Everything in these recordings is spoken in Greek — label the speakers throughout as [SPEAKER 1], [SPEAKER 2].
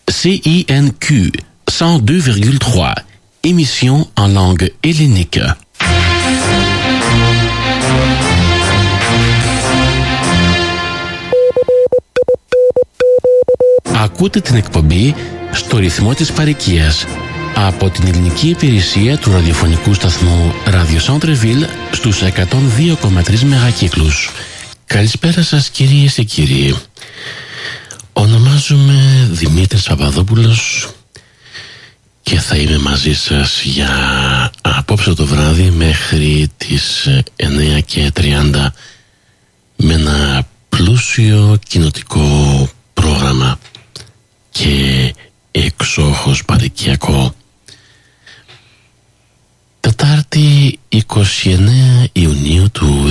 [SPEAKER 1] CINQ 102,3, émission en langue hellénique. Ακούτε την εκπομπή στο ρυθμό της παροικίας από την ελληνική υπηρεσία του ραδιοφωνικού σταθμού Radio Centre-Ville στους 102,3 μεγακύκλους. Καλησπέρα σας κυρίες και κύριοι. Ονομάζομαι Δημήτρης Παπαδόπουλος και θα είμαι μαζί σας για απόψε το βράδυ μέχρι τις 9:30 με ένα πλούσιο κοινοτικό πρόγραμμα και εξόχως παροικιακό. Τετάρτη 29 Ιουνίου του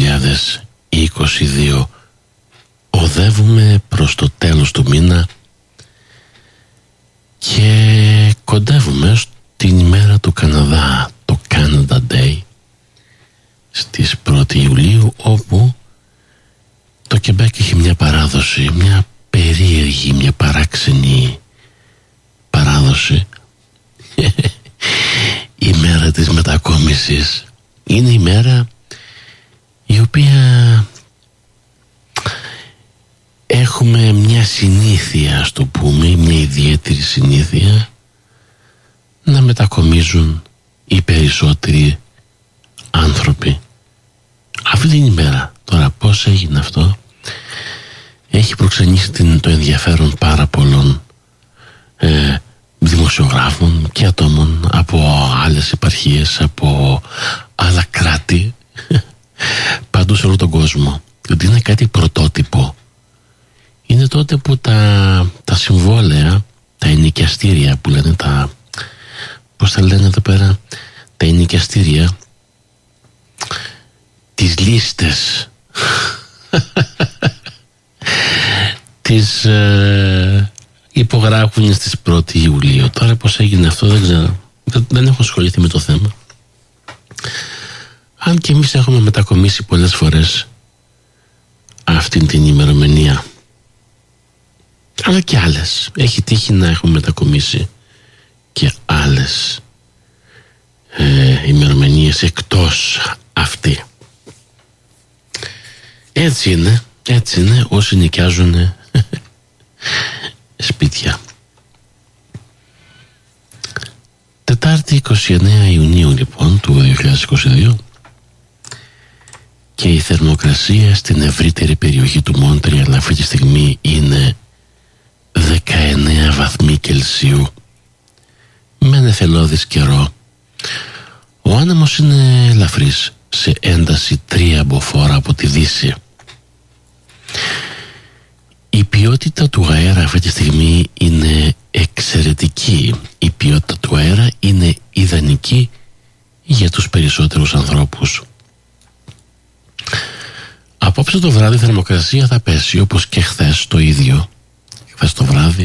[SPEAKER 1] 2022. Οδεύουμε προς το τέλος του μήνα και κοντεύουμε στην ημέρα του Καναδά, το Canada Day, στις 1η Ιουλίου, όπου το Κεμπέκ έχει μια παράδοση, μια περίεργη, μια παράξενη παράδοση. Η μέρα της μετακόμισης είναι η μέρα η οποία έχουμε μια συνήθεια, ας το πούμε, μια ιδιαίτερη συνήθεια να μετακομίζουν οι περισσότεροι άνθρωποι. Αυτή την ημέρα. Τώρα πώς έγινε αυτό? Έχει προξενήσει το ενδιαφέρον πάρα πολλών δημοσιογράφων και ατόμων από άλλες επαρχίες, από άλλα κράτη, παντού σε όλο τον κόσμο. Γιατί είναι κάτι πρωτότυπο. Είναι τότε που τα συμβόλαια, τα ενοικιαστήρια που λένε, πώς τα λένε εδώ πέρα, τα ενοικιαστήρια, τις λίστες τις υπογράφουν στις 1η Ιουλίου. Τώρα πώς έγινε αυτό δεν ξέρω, δεν έχω ασχοληθεί με το θέμα, αν και εμείς έχουμε μετακομίσει πολλές φορές αυτήν την ημερομηνία, αλλά και άλλες. Έχει τύχει να έχουμε μετακομίσει και άλλες ημερομηνίες εκτός αυτή. Έτσι είναι όσοι νοικιάζουν σπίτια. Τετάρτη 29 Ιουνίου λοιπόν του 2022 και η θερμοκρασία στην ευρύτερη περιοχή του Μόντρεαλ αυτή τη στιγμή είναι 19 βαθμοί Κελσίου με νεφελώδης καιρό. Ο άνεμος είναι ελαφρύς σε ένταση 3 μποφόρ από τη δύση. Η ποιότητα του αέρα αυτή τη στιγμή είναι εξαιρετική. Η ποιότητα του αέρα είναι ιδανική για τους περισσότερους ανθρώπους. Απόψε το βράδυ η θερμοκρασία θα πέσει όπως και χθες το ίδιο. Χθες το βράδυ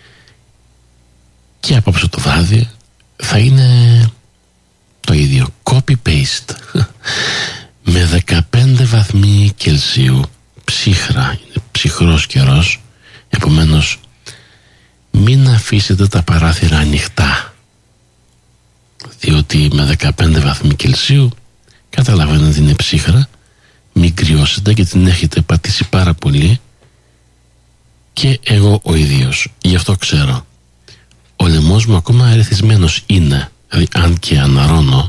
[SPEAKER 1] και απόψε το βράδυ θα είναι το ίδιο. Copy-paste με 15 βαθμοί Κελσίου. Ψύχρα, είναι ψυχρός καιρός. Επομένως μην αφήσετε τα παράθυρα ανοιχτά, διότι με 15 βαθμοί Κελσίου καταλαβαίνετε ότι είναι ψύχρα. Μην κρυώσετε και την έχετε πατήσει πάρα πολύ. Και εγώ ο ίδιος, γι' αυτό ξέρω. Ο λαιμός μου ακόμα ερεθισμένος είναι, δηλαδή αν και αναρώνω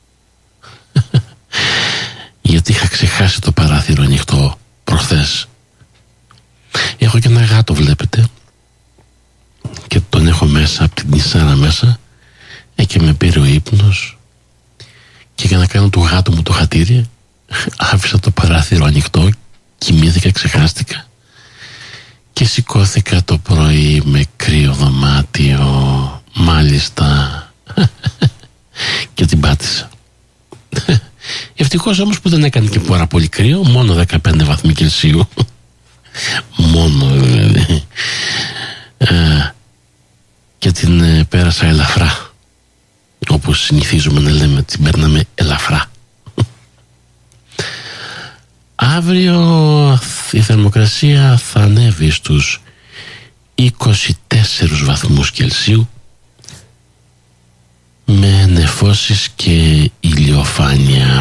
[SPEAKER 1] γιατί είχα ξεχάσει το παράθυρο ανοιχτό προχθές. Έχω και ένα γάτο, βλέπετε, και τον έχω μέσα από την νησάρα μέσα, και με πήρε ο ύπνος και για να κάνω του γάτου μου το χατήρι άφησα το παράθυρο ανοιχτό, κοιμήθηκα, ξεχάστηκα και σηκώθηκα το πρωί με κρύο δωμάτιο, μάλιστα και την πάτησα. Ευτυχώς όμως που δεν έκανε και πάρα πολύ κρύο, μόνο 15 βαθμοί Κελσίου. Μόνο δηλαδή. Και την πέρασα ελαφρά, όπως συνηθίζουμε να λέμε, την παίρναμε ελαφρά. Αύριο η θερμοκρασία θα ανέβει στους 24 βαθμούς Κελσίου με νεφώσεις και ηλιοφάνεια.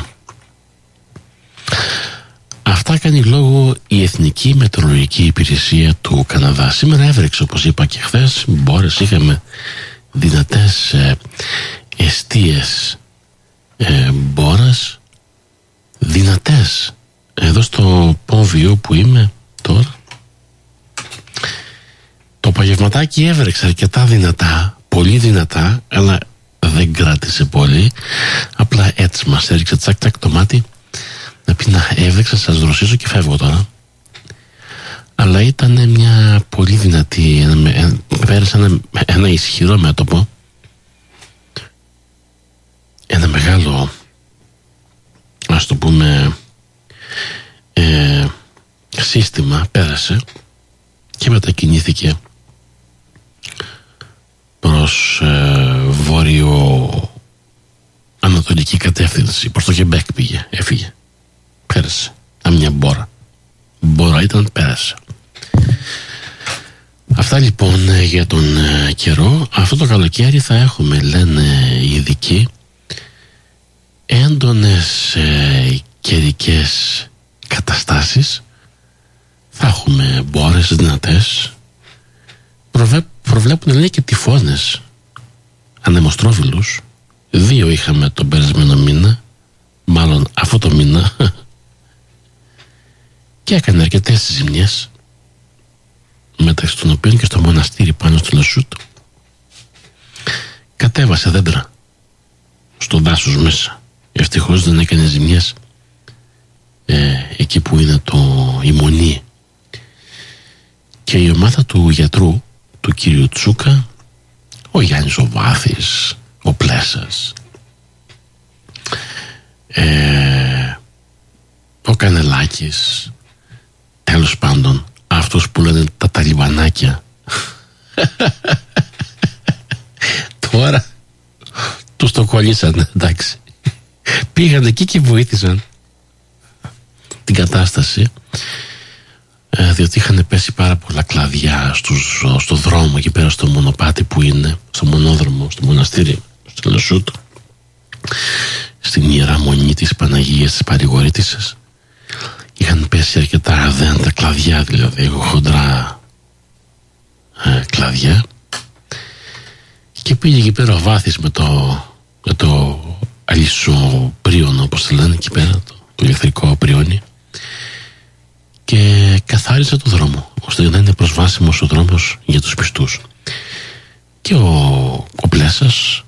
[SPEAKER 1] Αυτά κάνει λόγο η Εθνική Μετεωρολογική Υπηρεσία του Καναδά. Σήμερα έβρεξε, όπως είπα και χθες, μπόρες, είχαμε δυνατές εστίες μπόρες, δυνατές. Εδώ στο Πόβιο που είμαι τώρα, το απογευματάκι έβρεξε αρκετά δυνατά, πολύ δυνατά, αλλά δεν κράτησε πολύ. Απλά έτσι μας έριξε τσακ τσακ το μάτι να πει να έβρεξα, σας δροσίζω και φεύγω τώρα. Αλλά ήταν μια πολύ δυνατή, πέρασε ένα ισχυρό μέτωπο, ένα μεγάλο, ας το πούμε, σύστημα πέρασε και μετακινήθηκε προς βόρειο-ανατολική κατεύθυνση, προς το Κεμπέκ έφυγε, πέρασε, μια μπόρα ήταν, πέρασε. Αυτά λοιπόν για τον καιρό. Αυτό το καλοκαίρι θα έχουμε, λένε οι ειδικοί, έντονες καιρικές καταστάσεις. Θα έχουμε μπόρες δυνατές, προβλέπουν, λέει, και τυφώνες, ανεμοστρόβιλους. 2 είχαμε τον περασμένο μήνα, μάλλον αυτό το μήνα, και έκανε αρκετές ζημιές, μεταξύ των οποίων και στο μοναστήρι πάνω στο Λεσούτ. Κατέβασε δέντρα στο δάσος μέσα. Ευτυχώς δεν έκανε ζημιές εκεί που είναι η μονή. Και η ομάδα του γιατρού, του κύριου Τσούκα, ο Γιάννης ο Βάθης, ο Πλέσας, ο Κανελάκης, τέλος πάντων αυτούς που λένε τα ταλιμπανάκια, τώρα τους το κολλήσανε, εντάξει. Πήγαν εκεί και βοήθησαν την κατάσταση, διότι είχαν πέσει πάρα πολλά κλαδιά στο δρόμο εκεί πέρα στο μονοπάτι που είναι, στο μονόδρομο, στο μοναστήρι, στο Λεσούτ, στην Ιερά Μονή της Παναγίας της Παρηγορήτισσας. Είχαν πέσει αρκετά αδέντα κλαδιά, δηλαδή χοντρά κλαδιά, και πήγε εκεί πέρα ο Βάθης με το αλυσοπρίωνο, όπως το λένε εκεί πέρα, το ηλεκτρικό πριόνι, και καθάρισε το δρόμο ώστε να είναι προσβάσιμος ο δρόμος για τους πιστούς. Και ο Πλέσας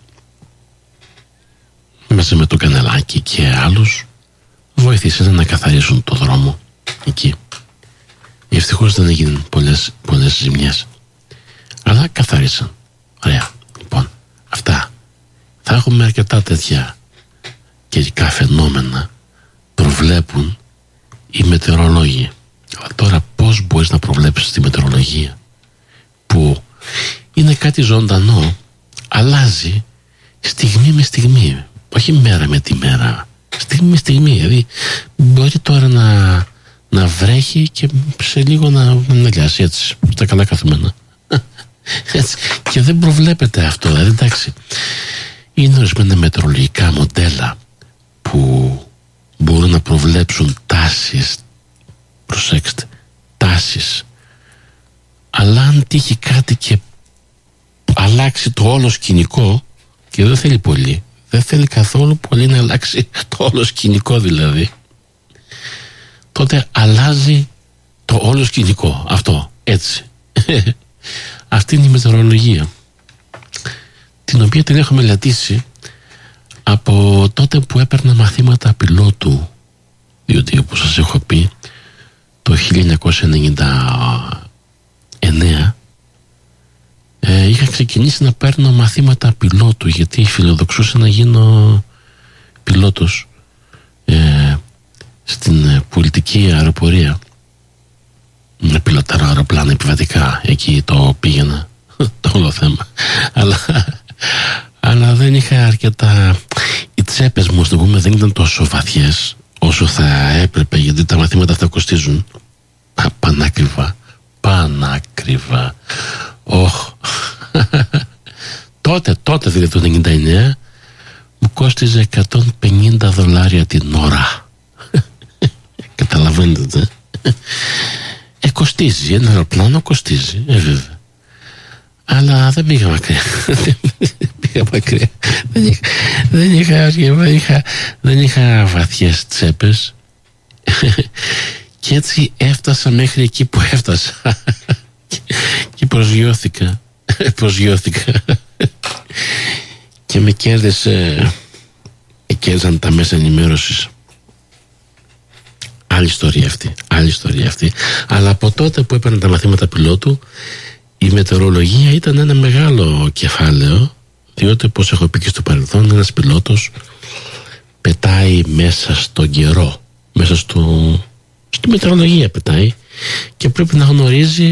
[SPEAKER 1] μέσα με το Κανελάκι και άλλους βοηθήσαν να καθαρίσουν το δρόμο εκεί. Ευτυχώς δεν έγιναν πολλές ζημιές, αλλά καθαρίσαν. Ωραία. Λοιπόν, αυτά. Θα έχουμε αρκετά τέτοια καιρικά φαινόμενα, προβλέπουν οι μετεωρολόγοι. Αλλά τώρα πώς μπορείς να προβλέψεις τη μετεωρολογία, που είναι κάτι ζωντανό, αλλάζει στιγμή με στιγμή, όχι μέρα με τη μέρα, στιγμή με στιγμή. Δηλαδή μπορεί τώρα να βρέχει και σε λίγο να λιάσει, έτσι, στα καλά καθημερινά. Έτσι. Και δεν προβλέπεται αυτό, δηλαδή, εντάξει. Είναι ορισμένα μετεωρολογικά μοντέλα που μπορούν να προβλέψουν τάσεις, προσέξτε, τάσεις, αλλά αν τύχει κάτι και αλλάξει το όλο σκηνικό, και δεν θέλει πολύ, δεν θέλει καθόλου πολύ να αλλάξει το όλο σκηνικό, δηλαδή, τότε αλλάζει το όλο σκηνικό, αυτό, έτσι. Αυτή είναι η μετεωρολογία, την οποία την έχω μελετήσει από τότε που έπαιρνα μαθήματα πιλότου, διότι, όπως σας έχω πει, το 1999 είχα ξεκινήσει να παίρνω μαθήματα πιλότου, γιατί φιλοδοξούσα να γίνω πιλότος στην πολιτική αεροπορία, να πιλωτάρω αεροπλάνα επιβατικά. Εκεί το πήγαινα το όλο θέμα, αλλά δεν είχα αρκετά, οι τσέπες μου, στο πούμε, δεν ήταν τόσο βαθιές όσο θα έπρεπε, γιατί τα μαθήματα αυτά κοστίζουν πανάκριβα, πανάκριβα. Τότε δηλαδή το 99 μου κόστιζε $150 την ώρα. Καταλαβαίνετε? Κοστίζει, ένα αεροπλάνο κοστίζει, βέβαια. Αλλά δεν πήγα μακριά. Δεν είχα βαθιές τσέπες. Και έτσι έφτασα μέχρι εκεί που έφτασα. Και προσγειώθηκα. Και με κέρδισαν τα μέσα ενημέρωσης. Άλλη ιστορία αυτή. Αλλά από τότε που έπαιρνα τα μαθήματα πιλότου, η μετεωρολογία ήταν ένα μεγάλο κεφάλαιο, διότι, όπως έχω πει και στο παρελθόν, ένας πιλότος πετάει μέσα στον καιρό, μέσα στη μετεωρολογία πετάει, και πρέπει να γνωρίζει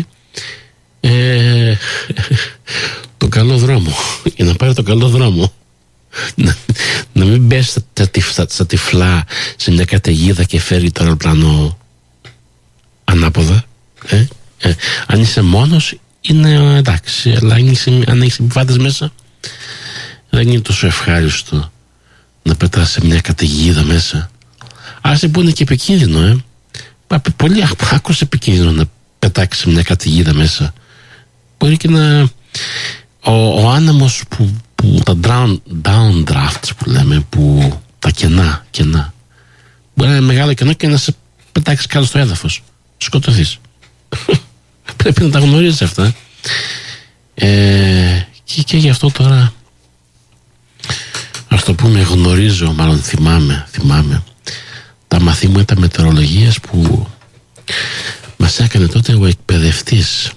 [SPEAKER 1] τον καλό δρόμο. Για να πάρει τον καλό δρόμο, να μην πέσει στα τυφλά σε μια καταιγίδα και φέρει το αεροπλάνο ανάποδα. Αν είσαι μόνος είναι εντάξει, αλλά αν έχεις επιβάτες μέσα, δεν είναι τόσο ευχάριστο να πετάς σε μια καταιγίδα μέσα. Άσε που είναι και επικίνδυνο, πολύ άκουσε επικίνδυνο να πετάξει σε μια καταιγίδα μέσα. Μπορεί και να ο άνεμος που τα downdrafts που λέμε, που τα κενά μπορεί να είναι μεγάλο κενό και να σε πετάξει κάτω στο έδαφος, σκοτωθείς. Πρέπει να τα γνωρίζεις αυτά. Και γι' αυτό τώρα, ας το πούμε, γνωρίζω, μάλλον θυμάμαι τα μαθήματα μετεωρολογίας που μας έκανε τότε ο εκπαιδευτής,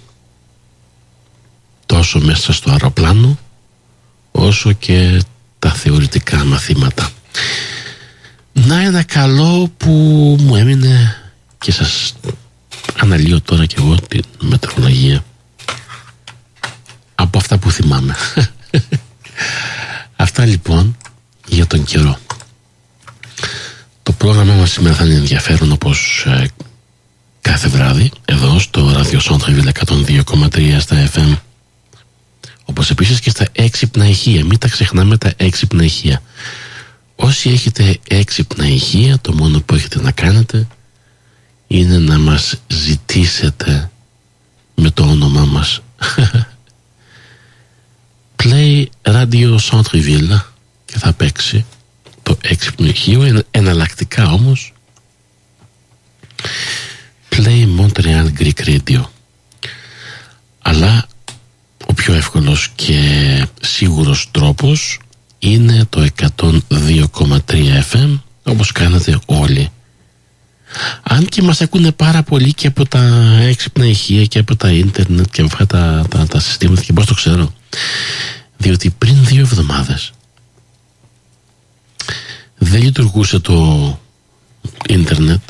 [SPEAKER 1] τόσο μέσα στο αεροπλάνο όσο και τα θεωρητικά μαθήματα. Να, ένα καλό που μου έμεινε και σας αναλύω τώρα και εγώ τη μετεωρολογία από αυτά που θυμάμαι. Αυτά λοιπόν για τον καιρό. Το πρόγραμμα μας σήμερα θα είναι ενδιαφέρον, όπως κάθε βράδυ εδώ στο Radio Centreville 102,3 στα FM, όπως επίσης και στα έξυπνα ηχεία. Μην τα ξεχνάμε τα έξυπνα ηχεία. Όσοι έχετε έξυπνα ηχεία, το μόνο που έχετε να κάνετε είναι να μας ζητήσετε με το όνομά μας. Play Radio Centreville και θα παίξει το έξυπνο ηχείο. Εναλλακτικά όμως, Play Montreal Greek Radio. Αλλά ο πιο εύκολος και σίγουρος τρόπος είναι το 102,3 FM, όπως κάνετε όλοι. Αν και μας ακούνε πάρα πολύ και από τα έξυπνα ηχεία και από τα ίντερνετ και από αυτά τα συστήματα, και πώς το ξέρω, διότι πριν 2 εβδομάδες δεν λειτουργούσε το ίντερνετ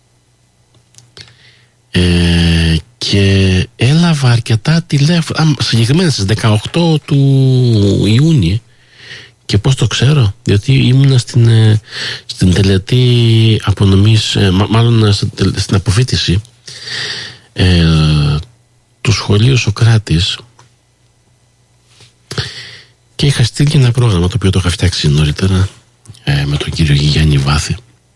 [SPEAKER 1] και έλαβα αρκετά τηλέφωνα, συγκεκριμένα στις 18 του Ιούνιου. Και πώς το ξέρω? Διότι ήμουνα στην τελετή απονομής, μάλλον στην αποφοίτηση του σχολείου Σοκράτης, και είχα στείλει ένα πρόγραμμα το οποίο το είχα φτιάξει νωρίτερα με τον κύριο Γιάννη Βάθη,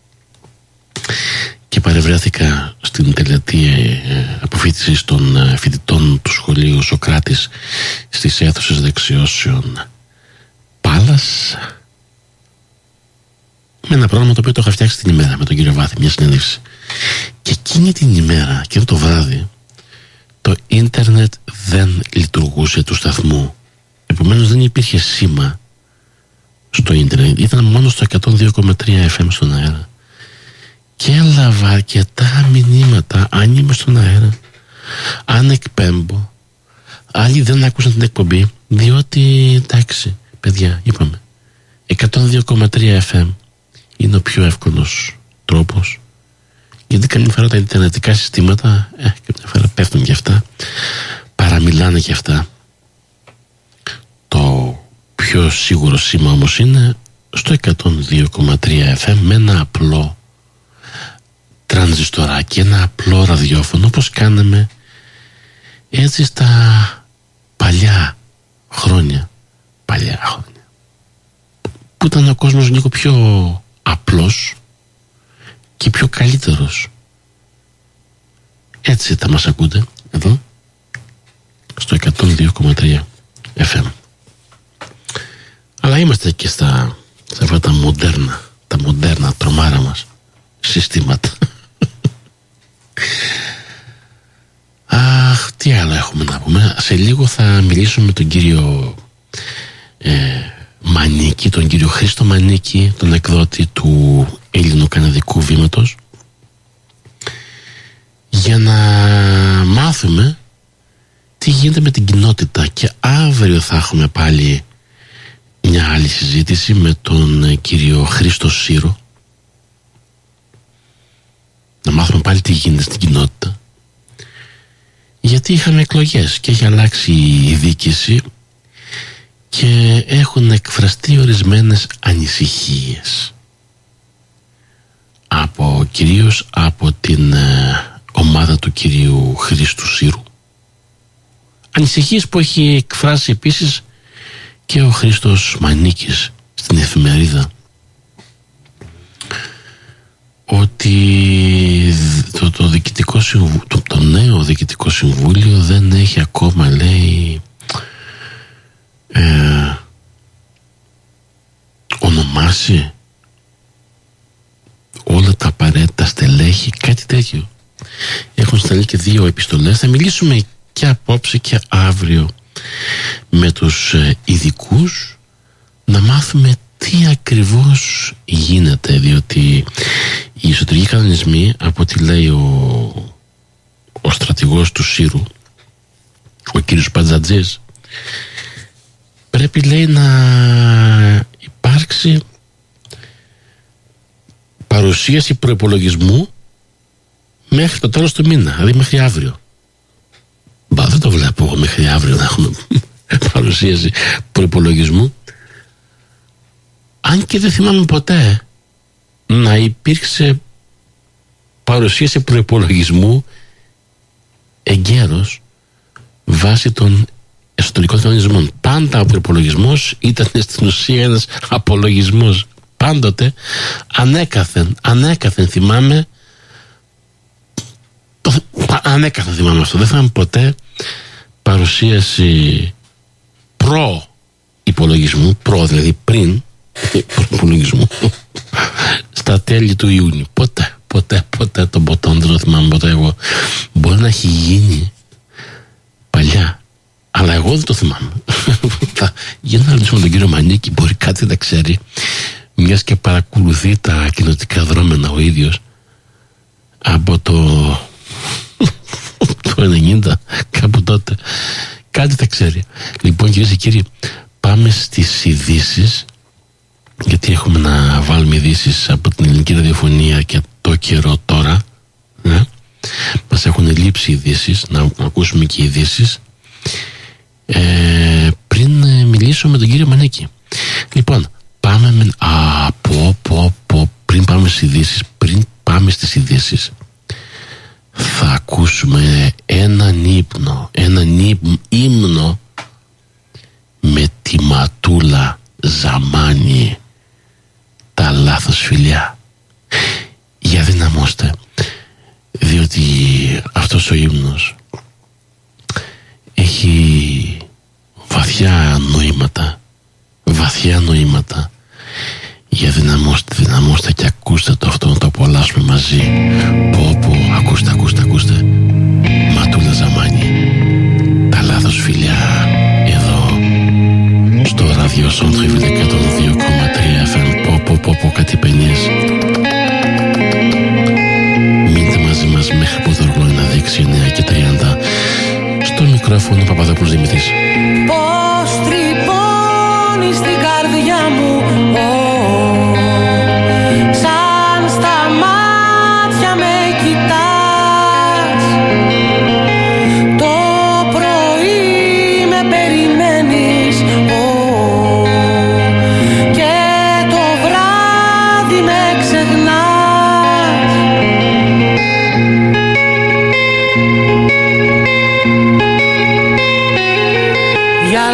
[SPEAKER 1] και παρευρέθηκα στην τελετή αποφοίτησης των φοιτητών του σχολείου Σοκράτης στις αίθουσες δεξιώσεων Πάλας, με ένα πρόγραμμα το οποίο το είχα φτιάξει την ημέρα με τον κύριο Βάθη, μια συνέντευξη. Και εκείνη την ημέρα, εκείνο το βράδυ, το ίντερνετ δεν λειτουργούσε του σταθμού. Επομένως δεν υπήρχε σήμα στο ίντερνετ, ήταν μόνο στο 102,3 FM στον αέρα. Και έλαβα αρκετά μηνύματα, αν είμαι στον αέρα, αν εκπέμπω. Άλλοι δεν άκουσαν την εκπομπή, διότι εντάξει παιδιά, είπαμε 102,3 FM είναι ο πιο εύκολος τρόπος, γιατί καμιά φορά τα ιντερνετικά συστήματα καμιά φορά πέφτουν και αυτά, παραμιλάνε και αυτά. Το πιο σίγουρο σήμα όμως είναι στο 102,3 FM με ένα απλό τρανζιστοράκι, ένα απλό ραδιόφωνο, όπως κάναμε Έτσι στα παλιά χρόνια που ήταν ο κόσμος λίγο πιο απλός και πιο καλύτερος. Έτσι θα μας ακούτε εδώ στο 102,3 FM. Αλλά είμαστε και σε αυτά τα μοντέρνα τρομάρα μας συστήματα. Αχ, τι άλλο έχουμε να πούμε. Σε λίγο θα μιλήσουμε με τον κύριο Μανίκη, τον κύριο Χρήστο Μανίκη, τον εκδότη του Ελληνοκαναδικού Βήματος, για να μάθουμε τι γίνεται με την κοινότητα. Και αύριο θα έχουμε πάλι μια άλλη συζήτηση με τον κύριο Χρήστο Σύρο, να μάθουμε πάλι τι γίνεται στην κοινότητα, γιατί είχαμε εκλογές και έχει αλλάξει η διοίκηση και έχουν εκφραστεί ορισμένες ανησυχίες κυρίως από την ομάδα του κυρίου Χρήστου Σύρου, ανησυχίες που έχει εκφράσει επίσης και ο Χρήστος Μανίκης στην εφημερίδα, ότι το νέο διοικητικό συμβούλιο δεν έχει ακόμα, λέει, ονομάσει όλα τα απαραίτητα στελέχη, κάτι τέτοιο. Έχουν σταλεί και 2 επιστολές. Θα μιλήσουμε και απόψε και αύριο με τους ειδικούς, να μάθουμε τι ακριβώς γίνεται, διότι οι εσωτερικοί κανονισμοί, από ό,τι λέει ο στρατηγός του Σύρου, ο κύριος Παντζατζής, πρέπει, λέει, να υπάρξει παρουσίαση προϋπολογισμού μέχρι το τέλος του μήνα, δηλαδή μέχρι αύριο. Δεν το βλέπω εγώ μέχρι αύριο να έχουμε παρουσίαση προϋπολογισμού. Αν και δεν θυμάμαι ποτέ να υπήρξε παρουσίαση προϋπολογισμού εγκαίρως βάσει των εσωτερικών κανονισμών. Πάντα ο προϋπολογισμός ήταν στην ουσία ένας απολογισμός. Πάντοτε, ανέκαθεν θυμάμαι, ανέκαθεν θυμάμαι αυτό. Δεν θυμάμαι ποτέ παρουσίαση προϋπολογισμού, δηλαδή πριν προϋπολογισμού, στα τέλη του Ιούνιου. Ποτέ τον ποτόν δεν το θυμάμαι ποτέ εγώ. Μπορεί να έχει γίνει παλιά, αλλά εγώ δεν το θυμάμαι. Για να ρωτήσουμε τον κύριο Μανίκη, μπορεί κάτι να ξέρει, μιας και παρακολουθεί τα κοινοτικά δρόμενα ο ίδιος από το 90, κάπου τότε. Κάτι θα ξέρει. Λοιπόν, κυρίες και κύριοι, πάμε στις ειδήσεις, γιατί έχουμε να βάλουμε ειδήσεις από την ελληνική ραδιοφωνία και το καιρό τώρα. Μας έχουν λείψει ειδήσεις, να ακούσουμε και ειδήσεις πριν μιλήσω με τον κύριο Μανίκη. Λοιπόν, πάμε πριν πάμε στις ειδήσεις, θα ακούσουμε έναν ύμνο με τη Ματούλα Ζαμάνη, τα λάθος φιλιά. Για δυναμώστε, διότι αυτός ο ύμνος έχει βαθιά νοήματα. Για δυναμώστε και ακούστε το αυτό, να το απολαύσουμε μαζί. Ακούστε. Ματούλα Ζαμάνη, τα λάθος φιλιά, εδώ στο ραδιοσόν Τριβίλ 102,3 FM. Κάτι παινιές. Μείνετε μαζί μας μέχρι που το ρολόι να δείξει 9:30. Στο μικρόφωνο Παπαδόπουλος Δημητρής.
[SPEAKER 2] Πώς τρυπώνει στην καρδιά μου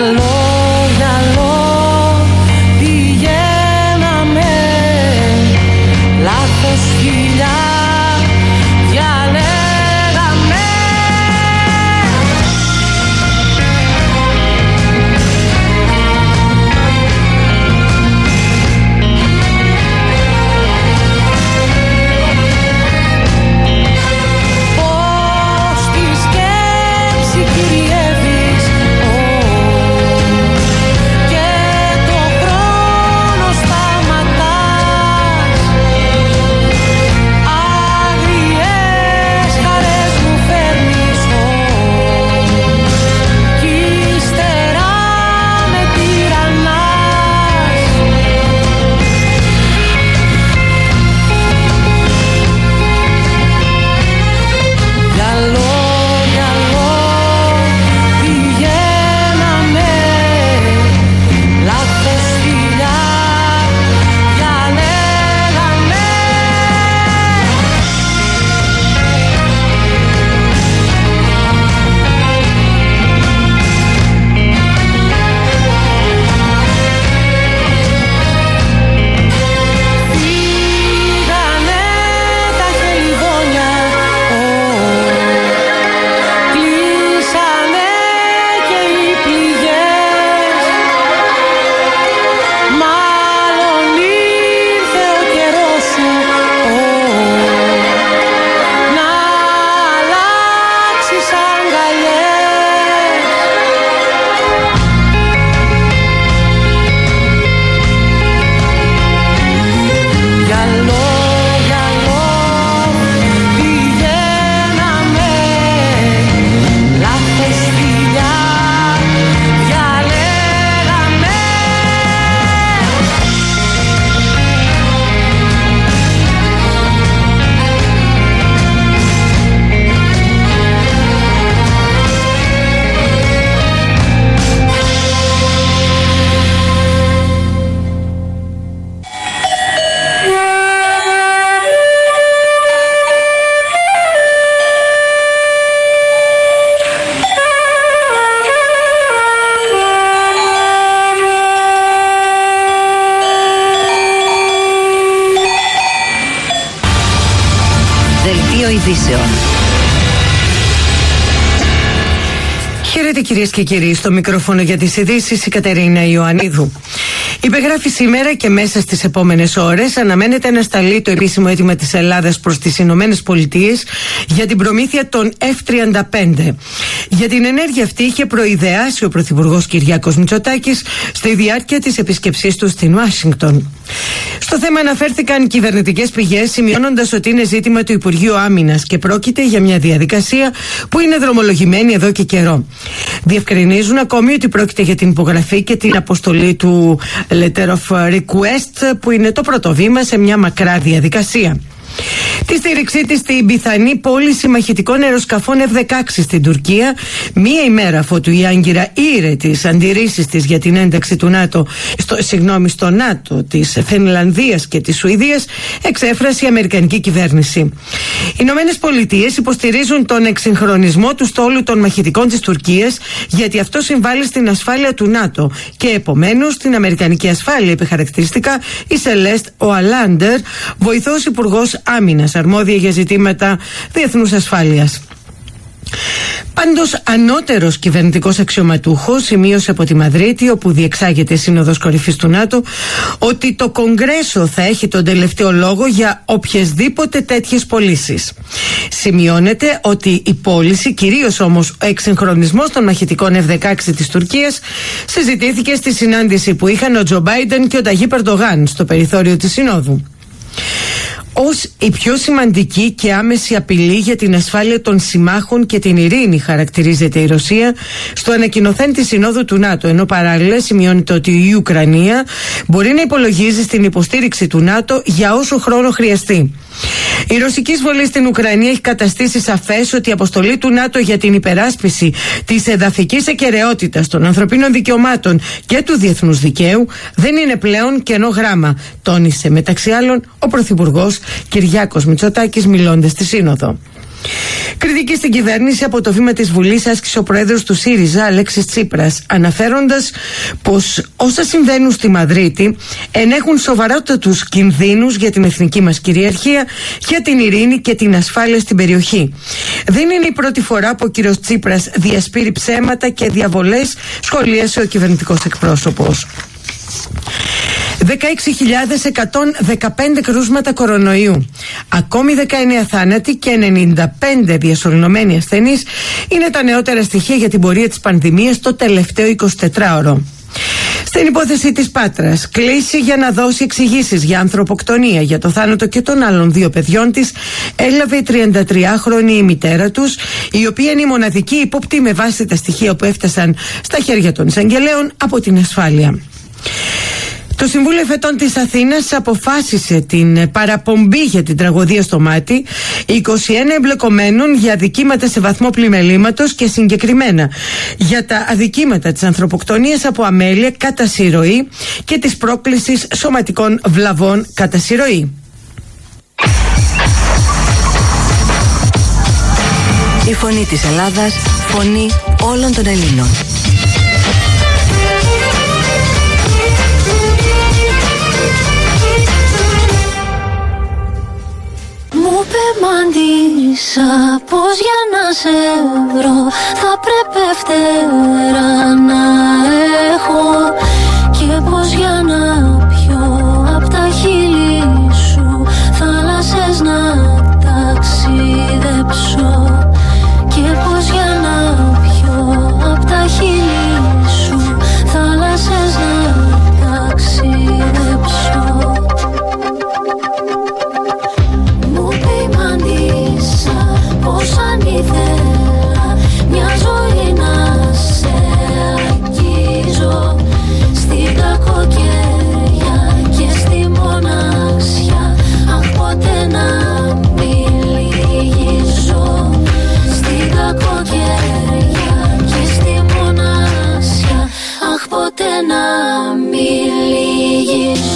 [SPEAKER 2] Χαίρετε κυρίες και κύριοι, στο μικρόφωνο για τις ειδήσεις η Κατερίνα Ιωαννίδου. Υπεγράφει σήμερα και μέσα στις επόμενες ώρες αναμένεται να σταλεί το επίσημο αίτημα της Ελλάδας προς τις Ηνωμένες Πολιτείες για την προμήθεια των F-35. Για την ενέργεια αυτή είχε προειδεάσει ο Πρωθυπουργός Κυριάκος Μητσοτάκης στη διάρκεια της επίσκεψής του στην Ουάσιγκτον. Στο θέμα αναφέρθηκαν κυβερνητικές πηγές, σημειώνοντας ότι είναι ζήτημα του Υπουργείου Άμυνας και πρόκειται για μια διαδικασία που είναι δρομολογημένη εδώ και καιρό. Διευκρινίζουν ακόμη ότι πρόκειται για την υπογραφή και την αποστολή του Letter of Request, που είναι το πρώτο βήμα σε μια μακρά διαδικασία. Τη στήριξή της στην πιθανή πώληση μαχητικών αεροσκαφών F-16 στην Τουρκία, μία ημέρα αφότου η Άγκυρα ήρε τις αντιρρήσεις της για την ένταξη του ΝΑΤΟ, στο ΝΑΤΟ της Φινλανδίας και της Σουηδίας, εξέφρασε η Αμερικανική κυβέρνηση. Οι Ηνωμένες Πολιτείες υποστηρίζουν τον εξυγχρονισμό του στόλου των μαχητικών της Τουρκίας, γιατί αυτό συμβάλλει στην ασφάλεια του ΝΑΤΟ και επομένως στην Αμερικανική ασφάλεια, είπε χαρακτηριστικά η Σελέστ Οαλάντερ, βοηθός υπουργός Άμυνας, αρμόδια για ζητήματα διεθνούς ασφάλειας. Πάντως, ανώτερος κυβερνητικός αξιωματούχος σημείωσε από τη Μαδρίτη, όπου διεξάγεται σύνοδος κορυφής του ΝΑΤΟ, ότι το Κογκρέσο θα έχει τον τελευταίο λόγο για οποιασδήποτε τέτοιες πωλήσεις. Σημειώνεται ότι η πώληση, κυρίως όμως ο εξυγχρονισμός των μαχητικών F-16 της Τουρκίας, συζητήθηκε στη συνάντηση που είχαν ο Τζο Μπάιντεν και ο Ταγίπ Ερντογάν στο περιθώριο της Συνόδου. Ως η πιο σημαντική και άμεση απειλή για την ασφάλεια των συμμάχων και την ειρήνη χαρακτηρίζεται η Ρωσία στο ανακοινωθέν της Συνόδου του ΝΑΤΟ, ενώ παράλληλα σημειώνεται ότι η Ουκρανία μπορεί να υπολογίζει στην υποστήριξη του ΝΑΤΟ για όσο χρόνο χρειαστεί. Η ρωσική εισβολή στην Ουκρανία έχει καταστήσει σαφές ότι η αποστολή του ΝΑΤΟ για την υπεράσπιση της εδαφικής ακεραιότητας, των ανθρωπίνων δικαιωμάτων και του διεθνούς δικαίου δεν είναι πλέον κενό γράμμα, τόνισε μεταξύ άλλων ο Πρωθυπουργός Κυριάκος Μητσοτάκης μιλώντας στη Σύνοδο. Κριτική στην κυβέρνηση από το βήμα της Βουλής άσκησε ο πρόεδρος του ΣΥΡΙΖΑ, Αλέξης Τσίπρας, αναφέροντας πως όσα συμβαίνουν στη Μαδρίτη ενέχουν σοβαρότατους κινδύνους για την εθνική μας κυριαρχία, για την ειρήνη και την ασφάλεια στην περιοχή. Δεν είναι η πρώτη φορά που ο κύριος Τσίπρας διασπείρει ψέματα και διαβολές, σχολίασε ο κυβερνητικός εκπρόσωπος. 16.115 κρούσματα κορονοϊού, ακόμη 19 θάνατοι και 95 διασωληνωμένοι ασθενείς είναι τα νεότερα στοιχεία για την πορεία της πανδημίας το τελευταίο 24ωρο. Στην υπόθεση της Πάτρας, κλήση για να δώσει εξηγήσεις για ανθρωποκτονία για το θάνατο και των άλλων 2 παιδιών της έλαβε η 33χρονη η μητέρα τους, η οποία είναι η μοναδική ύποπτη με βάση τα στοιχεία που έφτασαν στα χέρια των εισαγγελέων από την ασφάλεια. Το Συμβούλιο Εφετών της Αθήνας αποφάσισε την παραπομπή για την τραγωδία στο Μάτι 21 εμπλεκομένων για αδικήματα σε βαθμό πλημελήματος και συγκεκριμένα για τα αδικήματα της ανθρωποκτονίας από αμέλεια κατά συρροή και της πρόκλησης σωματικών βλαβών κατά συρροή.
[SPEAKER 3] Η φωνή της Ελλάδας, φωνή όλων των Ελλήνων.
[SPEAKER 4] Μαντήσα πως για να σε βρω θα πρέπει φτερά να έχω και πως για να πιω απ' τα χείλη σου θάλασσες να ταξιδέψω και πως για να πιω απ' τα χείλη σου θάλασσες να ταξιδέψω. Πως αν ήθελα μια ζωή να σε αγγίζω στην κακοκαιρία και στη μοναξιά, αχ ποτέ να μην λυγίζω στην κακοκαιρία και στη μοναξιά, αχ ποτέ να μην λυγίζω.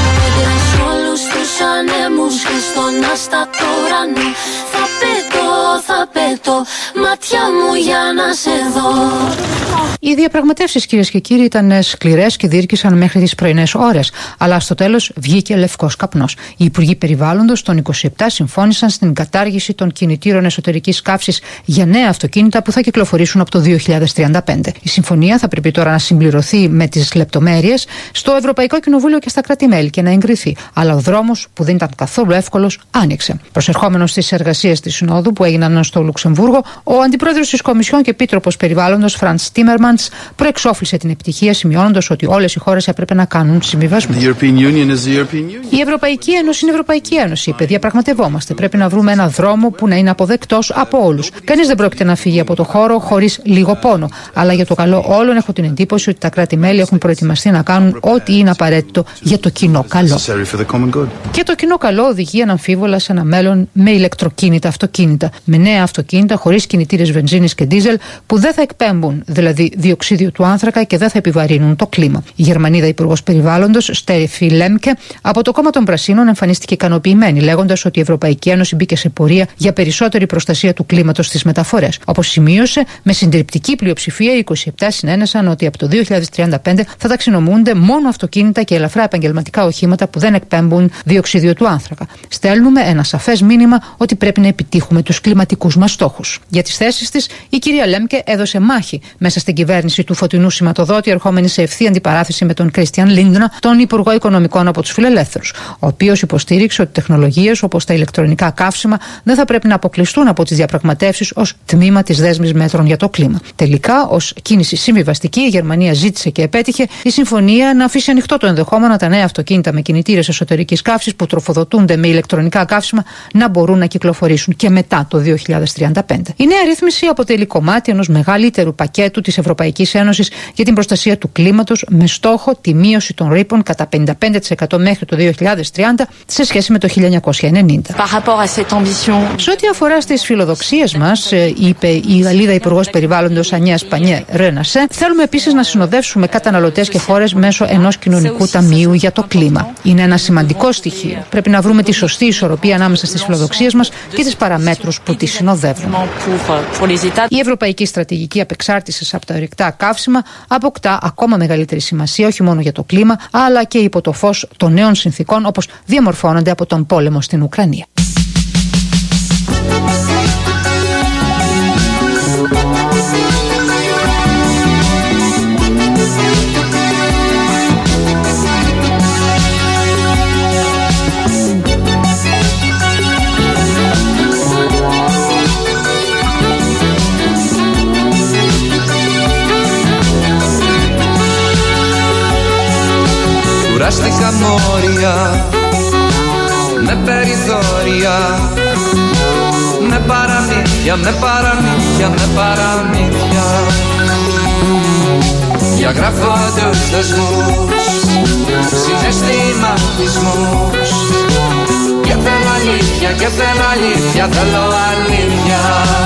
[SPEAKER 4] ανέμους και στον άστατο ουρανό θα πετώ, θα πέτω, μάτια μου για να σε δω.
[SPEAKER 5] Οι διαπραγματεύσεις, κυρίες και κύριοι, ήταν σκληρές και διήρκησαν μέχρι τις πρωινές ώρες. Αλλά στο τέλος βγήκε λευκός καπνός. Οι Υπουργοί Περιβάλλοντος των 27 συμφώνησαν στην κατάργηση των κινητήρων εσωτερικής καύσης για νέα αυτοκίνητα που θα κυκλοφορήσουν από το 2035. Η συμφωνία θα πρέπει τώρα να συμπληρωθεί με τις λεπτομέρειες στο Ευρωπαϊκό Κοινοβούλιο και στα κράτη-μέλη και να εγκριθεί. Αλλά ο δρόμος, που δεν ήταν καθόλου εύκολος, άνοιξε. Προσερχόμενος στις εργασίες της Συνόδου που έγιναν στο Λουξεμβούργο, ο Αντιπρόεδρος της Κομισιόν και Επίτροπος Περιβάλλοντος Φραντς Τίμερμαντς προεξόφλησε την επιτυχία, σημειώνοντας ότι όλες οι χώρες έπρεπε να κάνουν συμβιβασμούς. Η Ευρωπαϊκή Ένωση είναι η Ευρωπαϊκή Ένωση, είπε. Διαπραγματευόμαστε. Πρέπει να βρούμε ένα δρόμο που να είναι αποδεκτός από όλους. Κανείς δεν πρόκειται να φύγει από το χώρο χωρίς λίγο πόνο. Αλλά για το καλό όλων έχω την εντύπωση ότι τα κράτη-μέλη έχουν προετοιμαστεί να κάνουν ό,τι είναι απαραίτητο για το κοινό καλό. Και το κοινό καλό οδηγεί αναμφίβολα σε ένα μέλλον με ηλεκτροκίνητα αυτοκίνητα. Με νέα αυτοκίνητα χωρίς κινητήρες βενζίνης και ντίζελ που δεν θα εκπέμπουν δηλαδή διοξίδιο του άνθρακα και δεν θα επιβαρύνουν το κλίμα. Η Γερμανίδα Υπουργός Περιβάλλοντος Στέφι Λέμκε από το κόμμα των Πρασίνων εμφανίστηκε ικανοποιημένη, λέγοντας ότι η Ευρωπαϊκή Ένωση μπήκε σε πορεία για περισσότερη προστασία του κλίματος στις μεταφορές. Όπως σημείωσε, με συντριπτική πλειοψηφία, οι 27 συνένεσαν ότι από το 2035 θα ταξινομούνται μόνο αυτοκίνητα και ελαφρά επαγγελματικά οχήματα που δεν εκπέμπουν διοξίδιο του άνθρακα. Στέλνουμε ένα σαφές μήνυμα ότι πρέπει να επιτύχουμε τους κλιματικούς μας στόχους. Για τις θέσεις της, η κυρία Λέμκε έδωσε μάχη μέσα στην κυβέρνηση του φωτεινού σηματοδότη, ερχόμενη σε ευθεία αντιπαράθεση με τον Κρίστιαν Λίντνα, τον Υπουργό Οικονομικών από τους Φιλελεύθερους, ο οποίος υποστήριξε ότι τεχνολογίες όπως τα ηλεκτρονικά καύσιμα δεν θα πρέπει να αποκλειστούν από τις διαπραγματεύσεις ως τμήμα της δέσμης μέτρων για το κλίμα. Τελικά, ως κίνηση συμβιβαστική, η Γερμανία ζήτησε και επέτυχε η συμφωνία να αφήσει ανοιχτό το ενδεχόμενο τα νέα αυτοκίνητα με κινητήρες εσωτερικής καύσης που τροφοδοτούνται με ηλεκτρονικά καύσιμα να μπορούν να κυκλοφορήσουν και μετά το 2035. Η νέα ρύθμιση αποτελεί κομμάτι ενός μεγαλύτερου πακέτου της Ευρωπαϊκής Ένωσης για την προστασία του κλίματος με στόχο τη μείωση των ρήπων κατά 55% μέχρι το 2030 σε σχέση με το 1990. Σε ό,τι αφορά στις φιλοδοξίες μας, είπε η Γαλλίδα Υπουργός Περιβάλλοντος Ανιές Πανιέ Ρένασε, θέλουμε επίσης να συνοδεύσουμε καταναλωτές και χώρες μέσω ενός κοινωνικού ταμείου για το κλίμα. Είναι ένα σημαντικό στοιχείο. Πρέπει να βρούμε τη σωστή ισορροπία ανάμεσα στις φιλοδοξίες μας και τις παραμέτρους που τις συνοδεύουν. Η Ευρωπαϊκή Στρατηγική Απεξάρτησης από τα ορυκτά καύσιμα αποκτά ακόμα μεγαλύτερη σημασία όχι μόνο για το κλίμα, αλλά και υπό το φως των νέων συνθήκων όπως διαμορφώνονται από τον πόλεμο στην Ουκρανία.
[SPEAKER 6] Κουράστηκα μόρια, με περιθώρια, με παραμύθια, με παραμύθια, με παραμύθια. Διαγράφω τους δεσμούς, συναισθηματισμούς. Και θέλω αλήθεια, και θέλω αλήθεια, θέλω αλήθεια.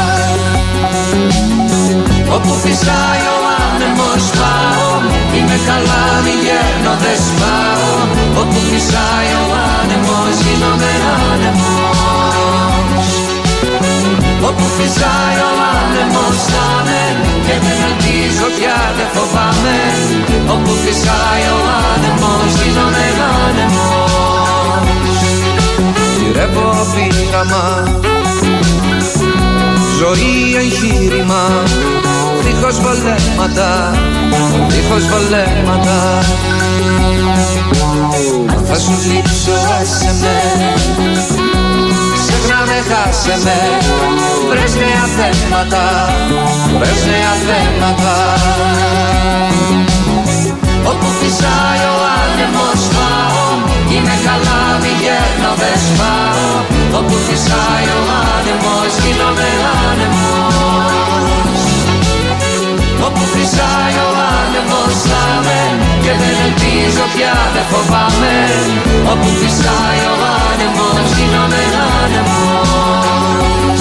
[SPEAKER 6] Όπου φυσάει ο άνεμος πάω, είμαι καλά, μη γέρνω, δεν σπάω. Όπου φυσάει ο άνεμος, γίνομαι άνεμος. Όπου φυσάει ο άνεμος θα με, και δεν ελπίζω πια, δεν φοβάμαι. Όπου φυσάει ο άνεμος, γίνομαι άνεμος. Γυρεύω πείραμα, ζωή εγχείρημα, δίχως βολέματα, δίχως βολέματα. Αν θα σου λείψω άσε με, ξέχνα με, χάσε με. Βρες νέα θέματα, βρες νέα θέματα. Όπου φυσάει ο άνεμος πάω, είμαι καλά, μη γέρνω, δεν σπάω. Όπου φυσάει ο άνεμος, γίνομαι άνεμος. Όπου φυσάει ο άνεμος θα με, και δεν ελπίζω πια, δεν φοβάμαι. Όπου φυσάει ο άνεμος, γίνομαι άνεμος.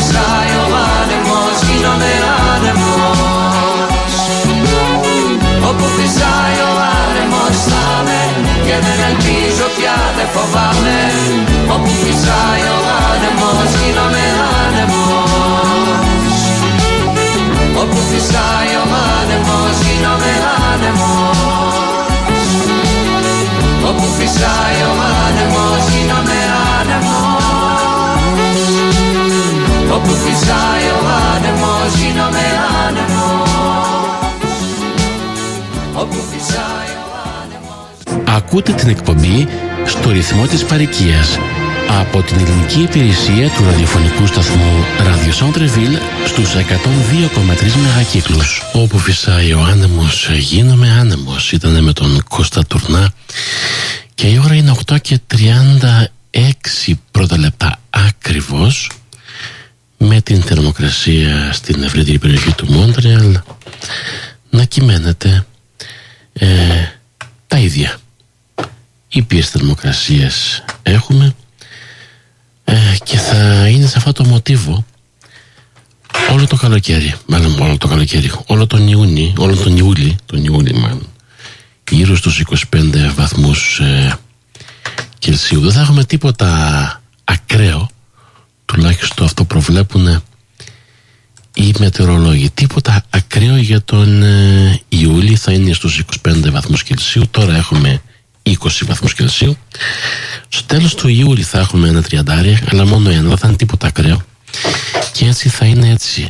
[SPEAKER 6] φυσάει ο άνεμος γίνομαι άνεμος. Όπου φυσάει ο άνεμος θα με και δεν ελπίζω πια δεν φοβάμαι. Όπου φυσάει ο άνεμος γίνομαι άνεμος. Όπου φυσάει ο άνεμος γίνομαι άνεμος. Όπου φυσάει ο άνεμος γίνομαι άνεμος. Όπου φυσάει ο άνεμος γίνομαι άνεμος. Όπου φυσάει ο άνεμος.
[SPEAKER 1] Ακούτε την εκπομπή στο ρυθμό της παροικίας από την ελληνική υπηρεσία του ραδιοφωνικού σταθμού Radio Centre-Ville στους 102,3 μεγακύκλους. Όπου φυσάει ο άνεμος γίνομαι άνεμος. Ήτανε με τον Κώστα Τουρνά και η ώρα είναι 8:36 πρώτα λεπτά ακριβώς, με την θερμοκρασία στην ευρύτερη περιοχή του Μόντρεαλ να κυμαίνεται τα ίδια. Ήπιες θερμοκρασίες έχουμε και θα είναι σε αυτό το μοτίβο όλο το καλοκαίρι, μάλλον όλο το καλοκαίρι, όλο τον Ιούλη μάλλον, γύρω στους 25 βαθμούς Κελσίου. Δεν θα έχουμε τίποτα ακραίο, τουλάχιστον αυτό προβλέπουν οι μετεωρολόγοι. Τίποτα ακραίο για τον Ιούλη, θα είναι στους 25 βαθμούς Κελσίου. Τώρα έχουμε 20 βαθμούς Κελσίου. Στο τέλος του Ιούλη θα έχουμε ένα 30, αλλά μόνο ένα, δεν θα είναι τίποτα ακραίο. Και έτσι θα είναι έτσι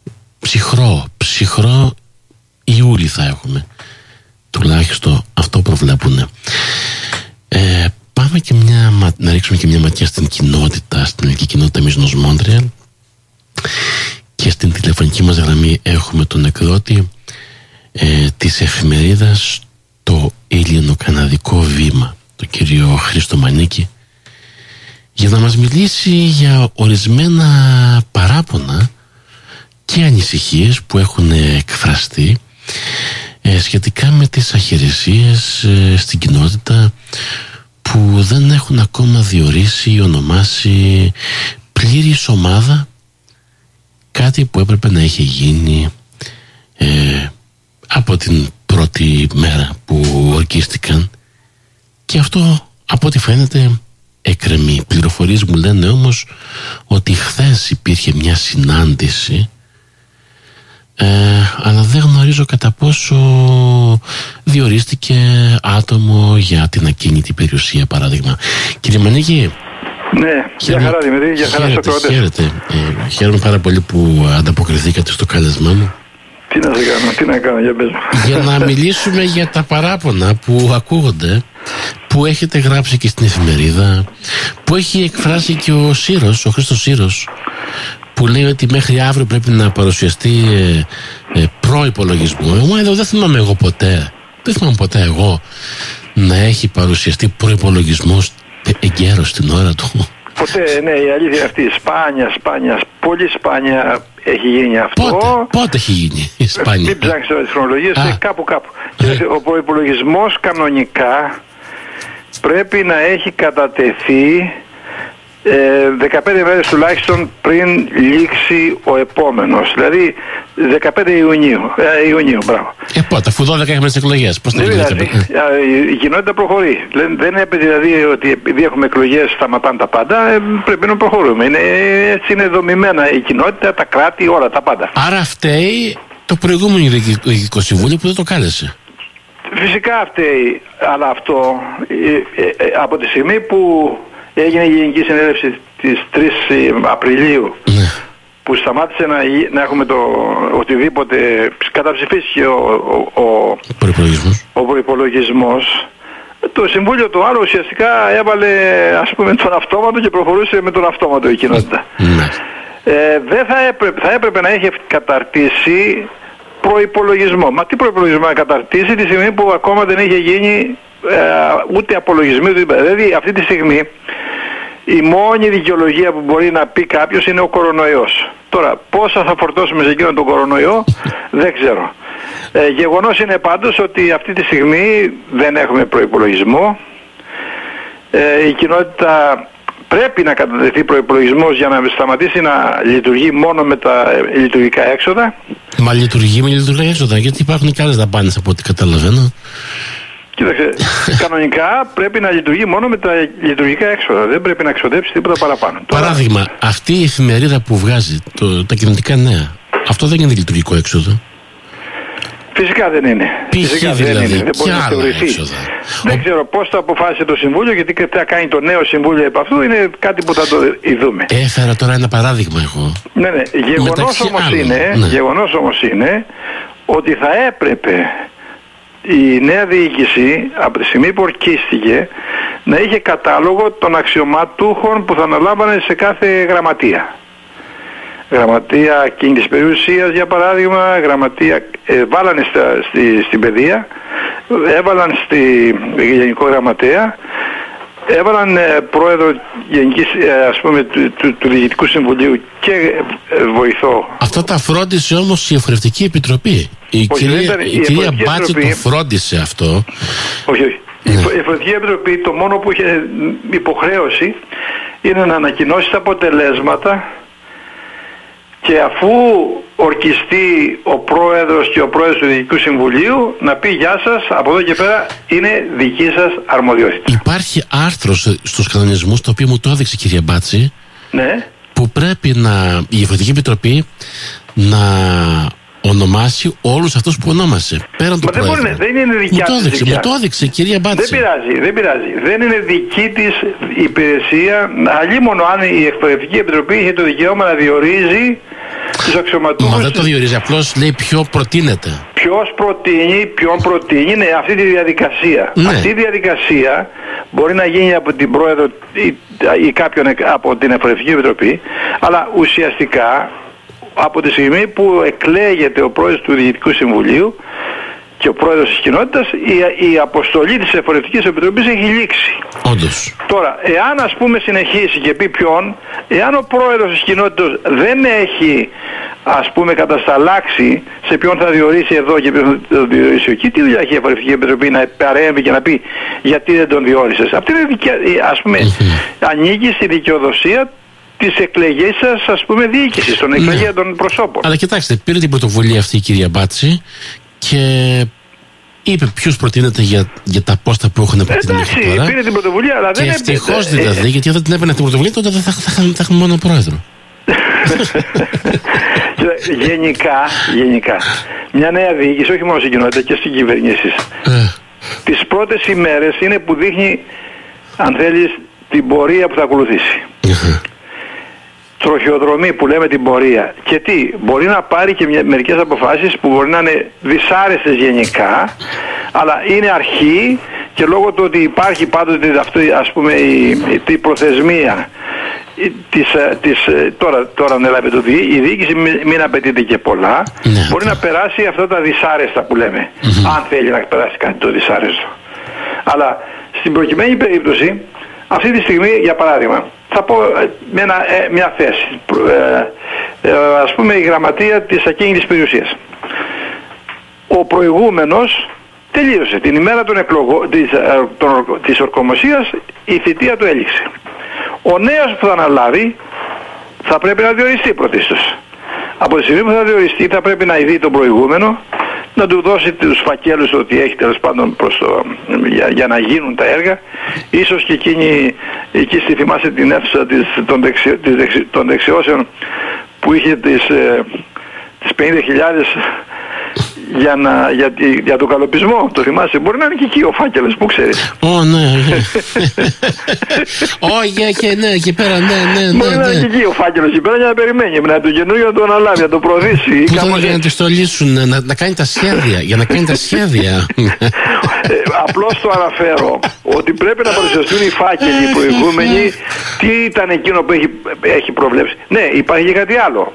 [SPEAKER 1] ψυχρό Ιούλη θα έχουμε. Τουλάχιστον αυτό προβλέπουν. Πάμε και να ρίξουμε και μια ματιά στην κοινότητα, στην ελληνική κοινότητα Μίζωνος Μόντρεαλ. Και στην τηλεφωνική μας γραμμή έχουμε τον εκδότη της εφημερίδας το Ελληνοκαναδικό Βήμα, τον κύριο Χρήστο Μανίκη, για να μας μιλήσει για ορισμένα παράπονα και ανησυχίες που έχουν εκφραστεί σχετικά με τις αχειρισίες στην κοινότητα, που δεν έχουν ακόμα διορίσει ή ονομάσει πλήρης ομάδα, κάτι που έπρεπε να είχε γίνει από την πρώτη μέρα που ορκίστηκαν, και αυτό από ό,τι φαίνεται εκκρεμεί. Πληροφορίες μου λένε όμως ότι χθες υπήρχε μια συνάντηση, αλλά δεν γνωρίζω κατά πόσο διορίστηκε άτομο για την ακίνητη περιουσία, παράδειγμα. Κύριε Μανίκη.
[SPEAKER 7] Ναι, για χαρά Δημήτρη, για χαρά στο κρότες.
[SPEAKER 1] Χαίρετε. Χαίρομαι πάρα πολύ που ανταποκριθήκατε στο κάλεσμά μου.
[SPEAKER 7] Τι να κάνω, για πες μου.
[SPEAKER 1] Για να μιλήσουμε για τα παράπονα που ακούγονται, που έχετε γράψει και στην εφημερίδα, που έχει εκφράσει και ο Σύρος, ο Χρήστος Σύρος, που λέει ότι μέχρι αύριο πρέπει να παρουσιαστεί προϋπολογισμό. Εγώ εδώ δεν θυμάμαι ποτέ εγώ να έχει παρουσιαστεί προϋπολογισμός εγκαίρος στην ώρα του.
[SPEAKER 7] Ποτέ, ναι, η αλήθεια είναι αυτή. Σπάνια, πολύ σπάνια έχει γίνει αυτό.
[SPEAKER 1] Πότε έχει γίνει η σπάνια?
[SPEAKER 7] Μην ψάξεις τις χρονολογίες, κάπου. Ο προϋπολογισμός κανονικά πρέπει να έχει κατατεθεί 15 μέρες τουλάχιστον πριν λήξει ο επόμενος, δηλαδή 15 Ιουνίου, μπράβο.
[SPEAKER 1] Πότε, αφού 12 έχουμε τις εκλογές, πώς θα γίνει?
[SPEAKER 7] Η κοινότητα προχωρεί. Δεν έπαιζε δηλαδή ότι επειδή έχουμε εκλογές σταματάνε τα πάντα, πρέπει να προχωρούμε. Έτσι είναι δομημένα η κοινότητα, τα κράτη, όλα τα πάντα.
[SPEAKER 1] Άρα φταίει το προηγούμενο Διοικητικό Συμβούλιο που δεν το κάλεσε.
[SPEAKER 7] Φυσικά φταίει, αλλά αυτό από τη στιγμή που έγινε η Γενική Συνέλευση της 3 Απριλίου, ναι, που σταμάτησε να έχουμε οτιδήποτε, καταψηφίστηκε ο προϋπολογισμός, το Συμβούλιο το άλλο ουσιαστικά έβαλε, ας πούμε, τον αυτόματο και προχωρούσε με τον αυτόματο η κοινότητα. Ναι. Θα έπρεπε να έχει καταρτήσει προϋπολογισμό. Μα τι προϋπολογισμό να καταρτήσει τη στιγμή που ακόμα δεν είχε γίνει ούτε απολογισμή, δηλαδή αυτή τη στιγμή η μόνη δικαιολογία που μπορεί να πει κάποιος είναι ο κορονοϊός. Τώρα πόσα θα φορτώσουμε σε εκείνον τον κορονοϊό δεν ξέρω. Γεγονός είναι πάντως ότι αυτή τη στιγμή δεν έχουμε προϋπολογισμό. Η κοινότητα πρέπει να κατατεθεί προϋπολογισμός για να σταματήσει να λειτουργεί μόνο με τα λειτουργικά έξοδα.
[SPEAKER 1] Μα λειτουργεί με λειτουργικά έξοδα, γιατί υπάρχουν και άλλες δαπάνες από ό,τι καταλαβαίνω.
[SPEAKER 7] Κοίταξε, κανονικά πρέπει να λειτουργεί μόνο με τα λειτουργικά έξοδα. Δεν πρέπει να ξοδέψει τίποτα παραπάνω.
[SPEAKER 1] Παράδειγμα, αυτή η εφημερίδα που βγάζει τα κοινωνικά νέα, αυτό δεν είναι λειτουργικό έξοδο.
[SPEAKER 7] Φυσικά δεν είναι. Φυσικά
[SPEAKER 1] δηλαδή,
[SPEAKER 7] δεν είναι. Δεν μπορεί να θεωρηθεί. Δεν ξέρω πώς θα αποφάσισε το Συμβούλιο, γιατί θα κάνει το νέο Συμβούλιο επ' αυτού, είναι κάτι που θα το δούμε.
[SPEAKER 1] Έφερα τώρα ένα παράδειγμα εγώ.
[SPEAKER 7] Ναι. Γεγονός όμως είναι ότι θα έπρεπε η νέα διοίκηση από τη στιγμή που ορκίστηκε να είχε κατάλογο των αξιωματούχων που θα αναλάμβανε σε κάθε γραμματεία. Γραμματεία κίνητης περιουσίας, για παράδειγμα, γραμματεία βάλανε στην παιδεία, έβαλαν στη Γενικό Γραμματέα, έβαλαν πρόεδρο γενικής, ας πούμε, του Διοικητικού Συμβουλίου και βοηθό.
[SPEAKER 1] Αυτό τα φρόντισε όμως η Εφορευτική Επιτροπή. Η κυρία Μπάτση το φρόντισε αυτό.
[SPEAKER 7] Όχι. Η Εφορευτική Επιτροπή το μόνο που είχε υποχρέωση είναι να ανακοινώσει τα αποτελέσματα, και αφού ορκιστεί ο πρόεδρος και ο πρόεδρος του Διοικητικού Συμβουλίου να πει γεια σας, από εδώ και πέρα είναι δική σας αρμοδιότητα.
[SPEAKER 1] Υπάρχει άρθρο στους κανονισμούς, το οποίο μου το έδειξε η κυρία Μπάτση,
[SPEAKER 7] ναι,
[SPEAKER 1] που πρέπει η Εφορευτική Επιτροπή να ονομάσει όλους αυτούς που ονόμασε. Πέραν του πρόεδρου.
[SPEAKER 7] Δεν είναι δικιά της.
[SPEAKER 1] Μου το έδειξε η κυρία Μπάτση.
[SPEAKER 7] Δεν πειράζει. Δεν είναι δική της υπηρεσία. Αλλήμον αν η Εφορευτική Επιτροπή είχε το δικαίωμα να διορίζει τους αξιωματούχους.
[SPEAKER 1] Μα δεν το διορίζει, απλώς λέει ποιο προτείνεται.
[SPEAKER 7] Ποιον προτείνει, ναι, αυτή τη διαδικασία.
[SPEAKER 1] Ναι.
[SPEAKER 7] Αυτή η διαδικασία μπορεί να γίνει από την πρόεδρο ή κάποιον από την Εφορευτική Επιτροπή, αλλά ουσιαστικά από τη στιγμή που εκλέγεται ο πρόεδρος του Διοικητικού Συμβουλίου και ο πρόεδρος της κοινότητας, η αποστολή της Εφορευτικής Επιτροπής έχει λήξει.
[SPEAKER 1] Όντως.
[SPEAKER 7] Τώρα, εάν ας πούμε συνεχίσει και πει ποιον, εάν ο πρόεδρος της κοινότητας δεν έχει ας πούμε κατασταλάξει σε ποιον θα διορίσει εδώ και ποιον θα διορίσει εκεί, τι δουλειά έχει η Εφορευτική Επιτροπή να παρέμβει και να πει γιατί δεν τον διόρισες? Αυτή είναι ας πούμε ανήκει στη δικαιοδοσία της εκλεγής σας, ας πούμε, διοίκησης, των εκλεγέων των προσώπων.
[SPEAKER 1] Αλλά κοιτάξτε, πήρε την πρωτοβουλία αυτή η κυρία Μπάτση και είπε ποιους προτείνεται για τα πόστα που έχουν προτείνει μέχρι τώρα.
[SPEAKER 7] Πήρε την πρωτοβουλία, αλλά δεν
[SPEAKER 1] έπαιρνε. Και ευτυχώς δηλαδή, γιατί όταν την έπαιρνε την πρωτοβουλία, τότε δεν θα έχουμε μόνο πρόεδρο.
[SPEAKER 7] Γενικά, μια νέα διοίκηση, όχι μόνο στην κοινότητα και στην κυβερνήσεις, τις πρώτες ημέρες είναι που δείχνει, αν θέλεις, την πορεία που θα ακολουθήσει. Τροχιοδρομή που λέμε την πορεία. Και τι, μπορεί να πάρει και μερικές αποφάσεις που μπορεί να είναι δυσάρεστες γενικά, αλλά είναι αρχή, και λόγω του ότι υπάρχει πάντοτε αυτή, ας πούμε, η προθεσμία τώρα ανέλαβε η διοίκηση, μην απαιτείται και πολλά, μπορεί να περάσει αυτά τα δυσάρεστα που λέμε, αν θέλει να περάσει κάτι το δυσάρεστο. Αλλά στην προκειμένη περίπτωση, αυτή τη στιγμή, για παράδειγμα, θα πω με μια θέση, ας πούμε η γραμματεία της ακίνητης περιουσίας. Ο προηγούμενος τελείωσε. Την ημέρα των εκλογών, της ορκομοσίας, η θητεία του έληξε. Ο νέος που θα αναλάβει θα πρέπει να διοριστεί πρωτίστως. Από τη στιγμή που θα διοριστεί θα πρέπει να ειδεί τον προηγούμενο, να του δώσει τους φακέλους ότι έχει, τέλος πάντων, για να γίνουν τα έργα. Ίσως και εκεί στη, θυμάσαι την αίθουσα των δεξιώσεων που είχε τις 50.000 για τον καλοπισμό, το θυμάσαι? Μπορεί να είναι και εκεί ο φάκελος, που ξέρεις.
[SPEAKER 1] Ναι. Όχι, ναι, εκεί πέρα, ναι.
[SPEAKER 7] Μπορεί να είναι και εκεί ο φάκελος, εκεί πέρα, για να περιμένει, να του καινούριο να το αναλάβει, να το προωθήσει.
[SPEAKER 1] Πού θα για να τη στολίσουν, να κάνει τα σχέδια, για να κάνει τα σχέδια.
[SPEAKER 7] Απλώς το αναφέρω, ότι πρέπει να παρουσιαστούν οι φάκελοι, οι προηγούμενοι, τι ήταν εκείνο που έχει προβλέψει. Ναι, υπάρχει και κάτι άλλο.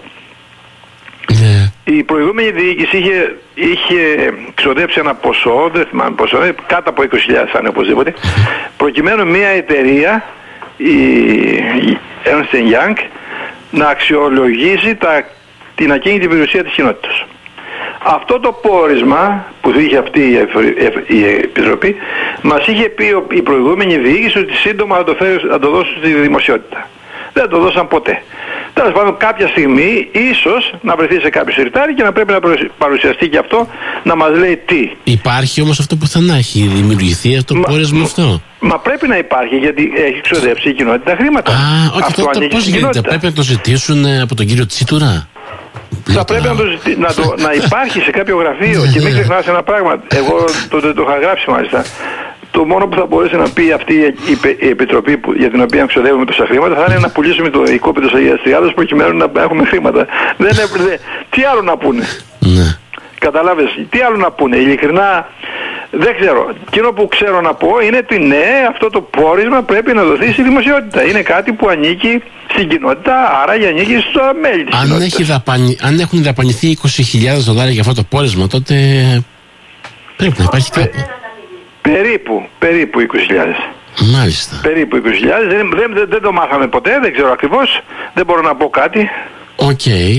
[SPEAKER 7] Η προηγούμενη διοίκηση είχε ξοδέψει ένα ποσό, δεν θυμάμαι ποσό, κάτω από 20.000 θα είναι οπωσδήποτε, προκειμένου μια εταιρεία, η Ernst & Young, να αξιολογήσει την ακίνητη περιουσία της κοινότητας. Αυτό το πόρισμα που είχε αυτή η Επιτροπή μας είχε πει η προηγούμενη διοίκηση ότι σύντομα θα το δώσουν στη δημοσιότητα. Δεν το δώσαν ποτέ. Τέλος πάντων, κάποια στιγμή ίσως να βρεθεί σε κάποιο συρτάρι και να πρέπει να παρουσιαστεί και αυτό, να μας λέει τι.
[SPEAKER 1] Υπάρχει όμως αυτό πουθενά, έχει δημιουργηθεί αυτό το πόρισμα αυτό?
[SPEAKER 7] Μα πρέπει να υπάρχει, γιατί έχει ξοδέψει η κοινότητα χρήματα.
[SPEAKER 1] Όχι, τότε πώς γίνεται? Πρέπει να το ζητήσουν από τον κύριο Τσίτουρα?
[SPEAKER 7] Θα πρέπει να υπάρχει σε κάποιο γραφείο. Και μην ξεχνάς ένα πράγμα. Εγώ τότε το είχα γράψει μάλιστα. Το μόνο που θα μπορέσει να πει αυτή η Επιτροπή για την οποία ξοδεύουμε τόσα χρήματα θα είναι να πουλήσουμε το οικόπεδο της Αγίας Τριάδας προκειμένου να έχουμε χρήματα. Τι άλλο να πούνε?
[SPEAKER 1] Ναι.
[SPEAKER 7] Καταλάβες, τι άλλο να πούνε? Ειλικρινά δεν ξέρω. Εκείνο που ξέρω να πω είναι ότι ναι, αυτό το πόρισμα πρέπει να δοθεί στη δημοσιότητα. Είναι κάτι που ανήκει στην κοινότητα, άρα και ανήκει στα μέλη της κοινότητας.
[SPEAKER 1] Αν έχουν δαπανηθεί $20,000 για αυτό το πόρισμα, τότε πρέπει να υπάρχει κάπου.
[SPEAKER 7] Περίπου 20.000.
[SPEAKER 1] Μάλιστα.
[SPEAKER 7] Περίπου 20.000. Δεν το μάθαμε ποτέ, δεν ξέρω ακριβώς. Δεν μπορώ να πω κάτι.
[SPEAKER 1] Οκ.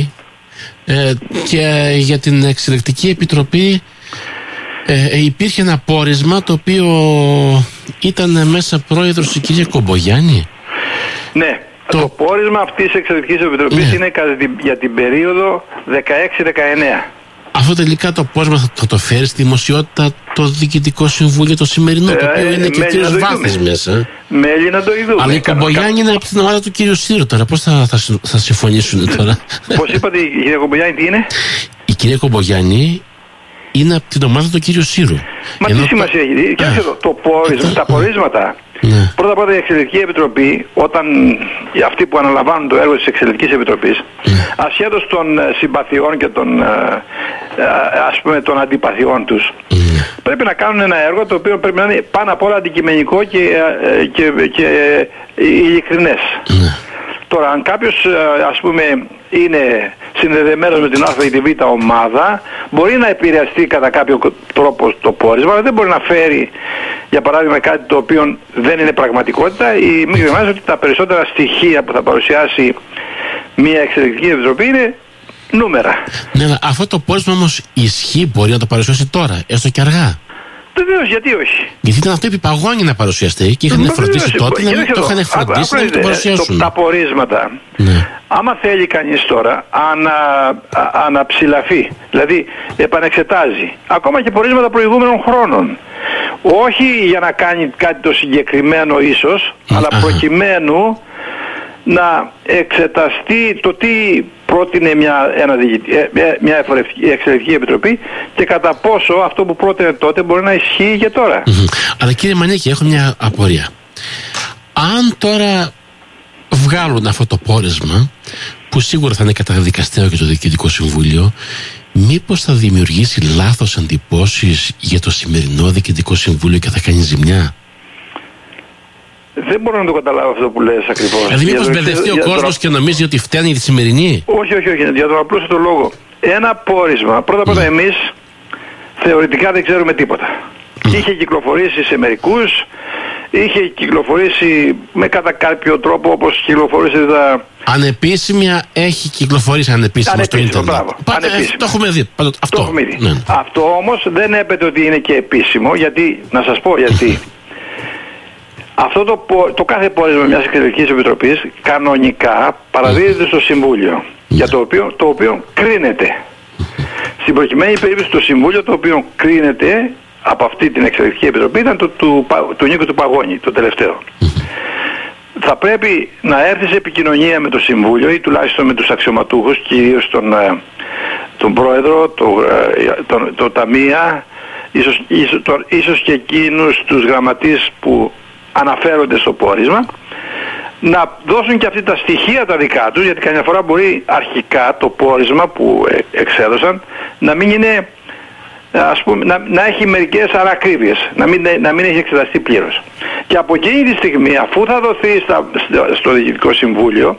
[SPEAKER 1] Και για την Εξελεκτική Επιτροπή υπήρχε ένα πόρισμα το οποίο ήταν μέσα πρόεδρος η κυρία Κομπογιάννη.
[SPEAKER 7] Ναι. Το πόρισμα αυτής της Εξελεκτικής Επιτροπής είναι για την περίοδο 16-19.
[SPEAKER 1] Αυτό τελικά το πόρισμα θα το φέρει στη δημοσιότητα το Διοικητικό Συμβούλιο το σημερινό, το οποίο είναι και ο κύριος Βάθης μέσα.
[SPEAKER 7] Μέλη να το ειδούμε.
[SPEAKER 1] Αλλά η Κομπογιάννη είναι από την ομάδα του κύριου Σύρου τώρα. Πώς θα συμφωνήσουν τώρα?
[SPEAKER 7] Πώς είπατε η κυρία Κομπογιάννη τι είναι?
[SPEAKER 1] Η κυρία Κομπογιάννη είναι από την ομάδα του κύριου Σύρου.
[SPEAKER 7] Μα τι σημασία έχει? Κοιτάξτε εδώ, τα πορίσματα. Ναι. Πρώτα η Εξελεκτική Επιτροπή, όταν αυτοί που αναλαμβάνουν το έργο της Εξελεκτικής Επιτροπής, ασχέτως των συμπαθειών και των αντιπαθειών τους, πρέπει να κάνουν ένα έργο το οποίο πρέπει να είναι πάνω απ' όλα αντικειμενικό και ειλικρινές. Τώρα, αν κάποιος είναι συνδεδεμένος με την Α ή τη Β ομάδα, μπορεί να επηρεαστεί κατά κάποιο τρόπο το πόρισμα, αλλά δεν μπορεί να φέρει, για παράδειγμα, κάτι το οποίο δεν είναι πραγματικότητα. Μην ξεχνάτε ότι τα περισσότερα στοιχεία που θα παρουσιάσει μια Εξελεκτική Επιτροπή είναι νούμερα.
[SPEAKER 1] Ναι, αλλά αυτό το πόρισμα όμως ισχύει, μπορεί να το παρουσιάσει τώρα, έστω και αργά?
[SPEAKER 7] Βεβαίως, γιατί όχι?
[SPEAKER 1] Γιατί ήταν αυτό επιπαγόνι να παρουσιαστεί και είχαν φροντίσει τότε να μην το είχαν φροντίσει να το παρουσιάσουν.
[SPEAKER 7] Τα πορίσματα, άμα θέλει κανείς τώρα, αναψηλαφεί, δηλαδή επανεξετάζει, ακόμα και πορίσματα προηγούμενων χρόνων. Όχι για να κάνει κάτι το συγκεκριμένο ίσως, αλλά προκειμένου να εξεταστεί το τι πρότεινε μια Εξελεκτική Επιτροπή και κατά πόσο αυτό που πρότεινε τότε μπορεί να ισχύει και τώρα.
[SPEAKER 1] Αλλά κύριε Μανίκη, έχω μια απορία. Αν τώρα βγάλουν αυτό το πόρισμα, που σίγουρα θα είναι καταδικαστέο και το Διοικητικό Συμβούλιο, μήπως θα δημιουργήσει λάθος εντυπώσεις για το σημερινό Διοικητικό Συμβούλιο και θα κάνει ζημιά?
[SPEAKER 7] Δεν μπορώ να το καταλάβω αυτό που λες ακριβώς.
[SPEAKER 1] Δηλαδή μήπως μπερδευτεί ο κόσμος και νομίζει ότι φταίνει η σημερινή?
[SPEAKER 7] Όχι, για τον απλούστατο λόγο. Ένα πόρισμα, πρώτα εμείς θεωρητικά δεν ξέρουμε τίποτα. Είχε κυκλοφορήσει σε μερικούς, είχε κυκλοφορήσει με κατά κάποιο τρόπο όπως κυκλοφορήσει τα...
[SPEAKER 1] Ανεπίσημια έχει κυκλοφορήσει ανεπίσημα στο ίντερνετ. Το έχουμε δει.
[SPEAKER 7] Το έχουμε δει. Ναι. Αυτό όμως δεν έπεται ότι είναι και επίσημο, γιατί, να σας πω γιατί. Αυτό το κάθε πόρισμα μιας Εξελεκτικής Επιτροπής κανονικά παραδίδεται στο Συμβούλιο, για το οποίο κρίνεται. Στην προκειμένη περίπτωση το Συμβούλιο το οποίο κρίνεται από αυτή την Εξελεκτική Επιτροπή ήταν του Νίκου του Παγώνη, το τελευταίο. Θα πρέπει να έρθει σε επικοινωνία με το Συμβούλιο ή τουλάχιστον με τους αξιωματούχους, κυρίως τον Πρόεδρο, το Ταμεία, ίσως και εκείνους τους γραμματείς που αναφέρονται στο πόρισμα, να δώσουν και αυτή τα στοιχεία τα δικά τους, γιατί καμιά φορά μπορεί αρχικά το πόρισμα που εξέδωσαν να μην είναι, να έχει μερικές αρακρίβειες, να μην έχει εξεταστεί πλήρως. Και από εκείνη τη στιγμή, αφού θα δοθεί στο Διοικητικό Συμβούλιο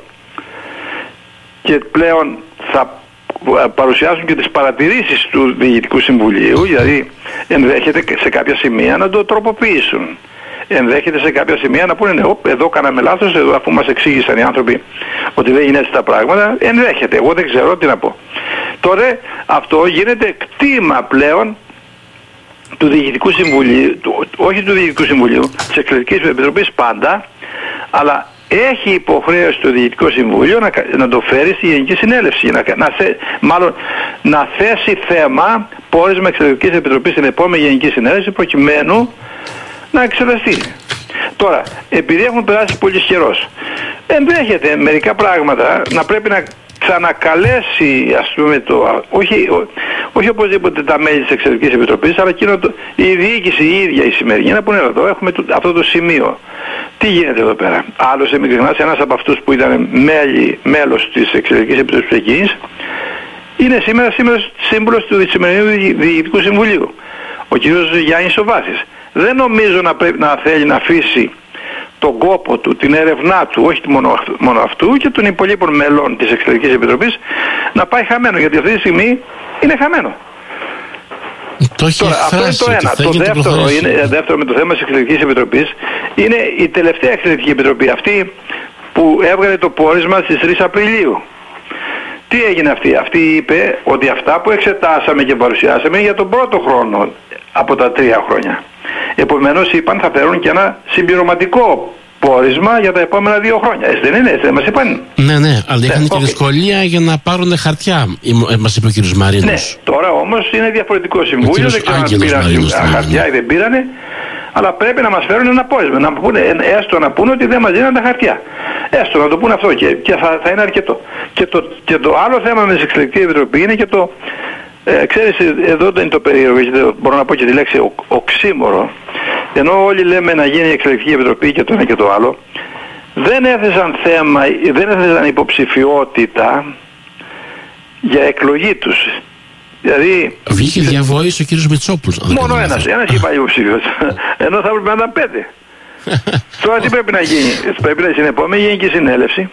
[SPEAKER 7] και πλέον θα παρουσιάσουν και τις παρατηρήσεις του Διοικητικού Συμβουλίου, δηλαδή ενδέχεται σε κάποια σημεία να το τροποποιήσουν. Ενδέχεται σε κάποια σημεία να πούνε ναι, εδώ κάναμε λάθος, εδώ, αφού μας εξήγησαν οι άνθρωποι ότι δεν είναι έτσι τα πράγματα, ενδέχεται, εγώ δεν ξέρω τι να πω. τότε αυτό γίνεται κτήμα πλέον του Διοικητικού Συμβουλίου, όχι του Διοικητικού Συμβουλίου, της Εκλογικής Επιτροπής πάντα, αλλά έχει υποχρέωση το Διοικητικό Συμβούλιο να το φέρει στη Γενική Συνέλευση, να θέσει θέμα πόρισμα Εκλογικής Επιτροπής στην επόμενη Γενική Συνέλευση προκειμένου να εξεταστεί. Τώρα, επειδή έχουν περάσει πολύ καιρός, ενδέχεται μερικά πράγματα να πρέπει να ξανακαλέσει, ας πούμε, όχι οπωσδήποτε τα μέλη της Εξωτερικής Επιτροπής, αλλά η διοίκηση η ίδια η σημερινή, να πούνε εδώ έχουμε αυτό το σημείο. Τι γίνεται εδώ πέρα? Άλλωστε, μην ξεχνάς, ένας από αυτούς που ήταν μέλος της Εξωτερικής Επιτροπής εκείνης, είναι σήμερα σύμβουλος του σημερινού Διοικητικού Συμβουλίου, ο κ. Γιάννης Σοβάσης. Δεν νομίζω να πρέπει να θέλει να αφήσει τον κόπο του, την έρευνά του, όχι μόνο αυτού και των υπολείπων μελών της Εξωτερικής Επιτροπής να πάει χαμένο, γιατί αυτή τη στιγμή είναι χαμένο.
[SPEAKER 1] Τώρα,
[SPEAKER 7] αυτό είναι το ένα. Το δεύτερο με το θέμα της Εξωτερικής Επιτροπής είναι η τελευταία Εξωτερική Επιτροπή, αυτή που έβγαλε το πόρισμα στις 3 Απριλίου. Τι έγινε αυτή? Αυτή είπε ότι αυτά που εξετάσαμε και παρουσιάσαμε για τον πρώτο χρόνο από τα 3 χρόνια. Επομένως είπαν θα φέρουν και ένα συμπληρωματικό πόρισμα για τα επόμενα 2 χρόνια. Έτσι δεν είναι, έτσι δεν μας είπαν?
[SPEAKER 1] Ναι, αλλά είχαν και δυσκολία για να πάρουν χαρτιά, μας είπε ο κ. Μαρίνος.
[SPEAKER 7] Ναι, τώρα όμως είναι διαφορετικό συμβούλιο, δεν ξέρω αν πήραν χαρτιά ή δεν πήρανε, αλλά πρέπει να μας φέρουν ένα πόρισμα, έστω να πούνε ότι δεν μας δίνουν τα χαρτιά. Έστω να το πούνε αυτό και θα είναι αρκετό. Και το άλλο θέμα με την Εξωτερική Επιτροπή είναι και το... ξέρεις, εδώ δεν είναι το περίεργο, γιατί μπορώ να πω και τη λέξη οξύμορο, ενώ όλοι λέμε να γίνει η Εξωτερική Επιτροπή και το ένα και το άλλο, δεν έθεσαν υποψηφιότητα για εκλογή τους. Δηλαδή...
[SPEAKER 1] Βγήκε διαβοής ο κύριος Μητσόπουλος.
[SPEAKER 7] Μόνο ένας είπα υποψήφιος, ενώ θα έπρεπε να ήταν 5. Τώρα τι πρέπει να γίνει? Πρέπει να στην επόμενη Γενική Συνέλευση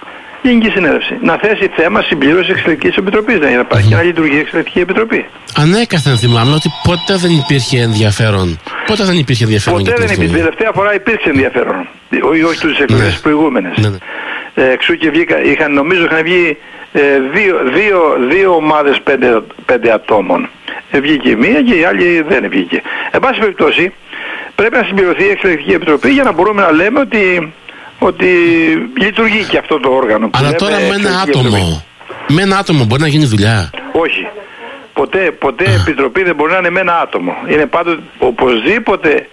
[SPEAKER 7] να θέσει θέμα συμπλήρωση Εξωτερικής Επιτροπής, για να υπάρχει να λειτουργεί η Εξωτερική Επιτροπή.
[SPEAKER 1] Ανέκαθεν θυμάμαι ότι ποτέ δεν υπήρχε ενδιαφέρον. Ποτέ δεν υπήρχε.
[SPEAKER 7] Τελευταία φορά υπήρξε ενδιαφέρον. Όχι τους εκλογές προηγούμενες. Εξού και νομίζω είχαν βγει δύο ομάδες 5 ατόμων. Βγήκε η μία και η άλλη δεν βγήκε. Εν πάση περιπτώσει, πρέπει να συμπληρωθεί η Εξωτερική Επιτροπή για να μπορούμε να λέμε ότι λειτουργεί και αυτό το όργανο.
[SPEAKER 1] Αλλά τώρα με ένα άτομο μπορεί να γίνει δουλειά?
[SPEAKER 7] Όχι. Ποτέ επιτροπή δεν μπορεί να είναι με ένα άτομο. Είναι πάντοτε οπωσδήποτε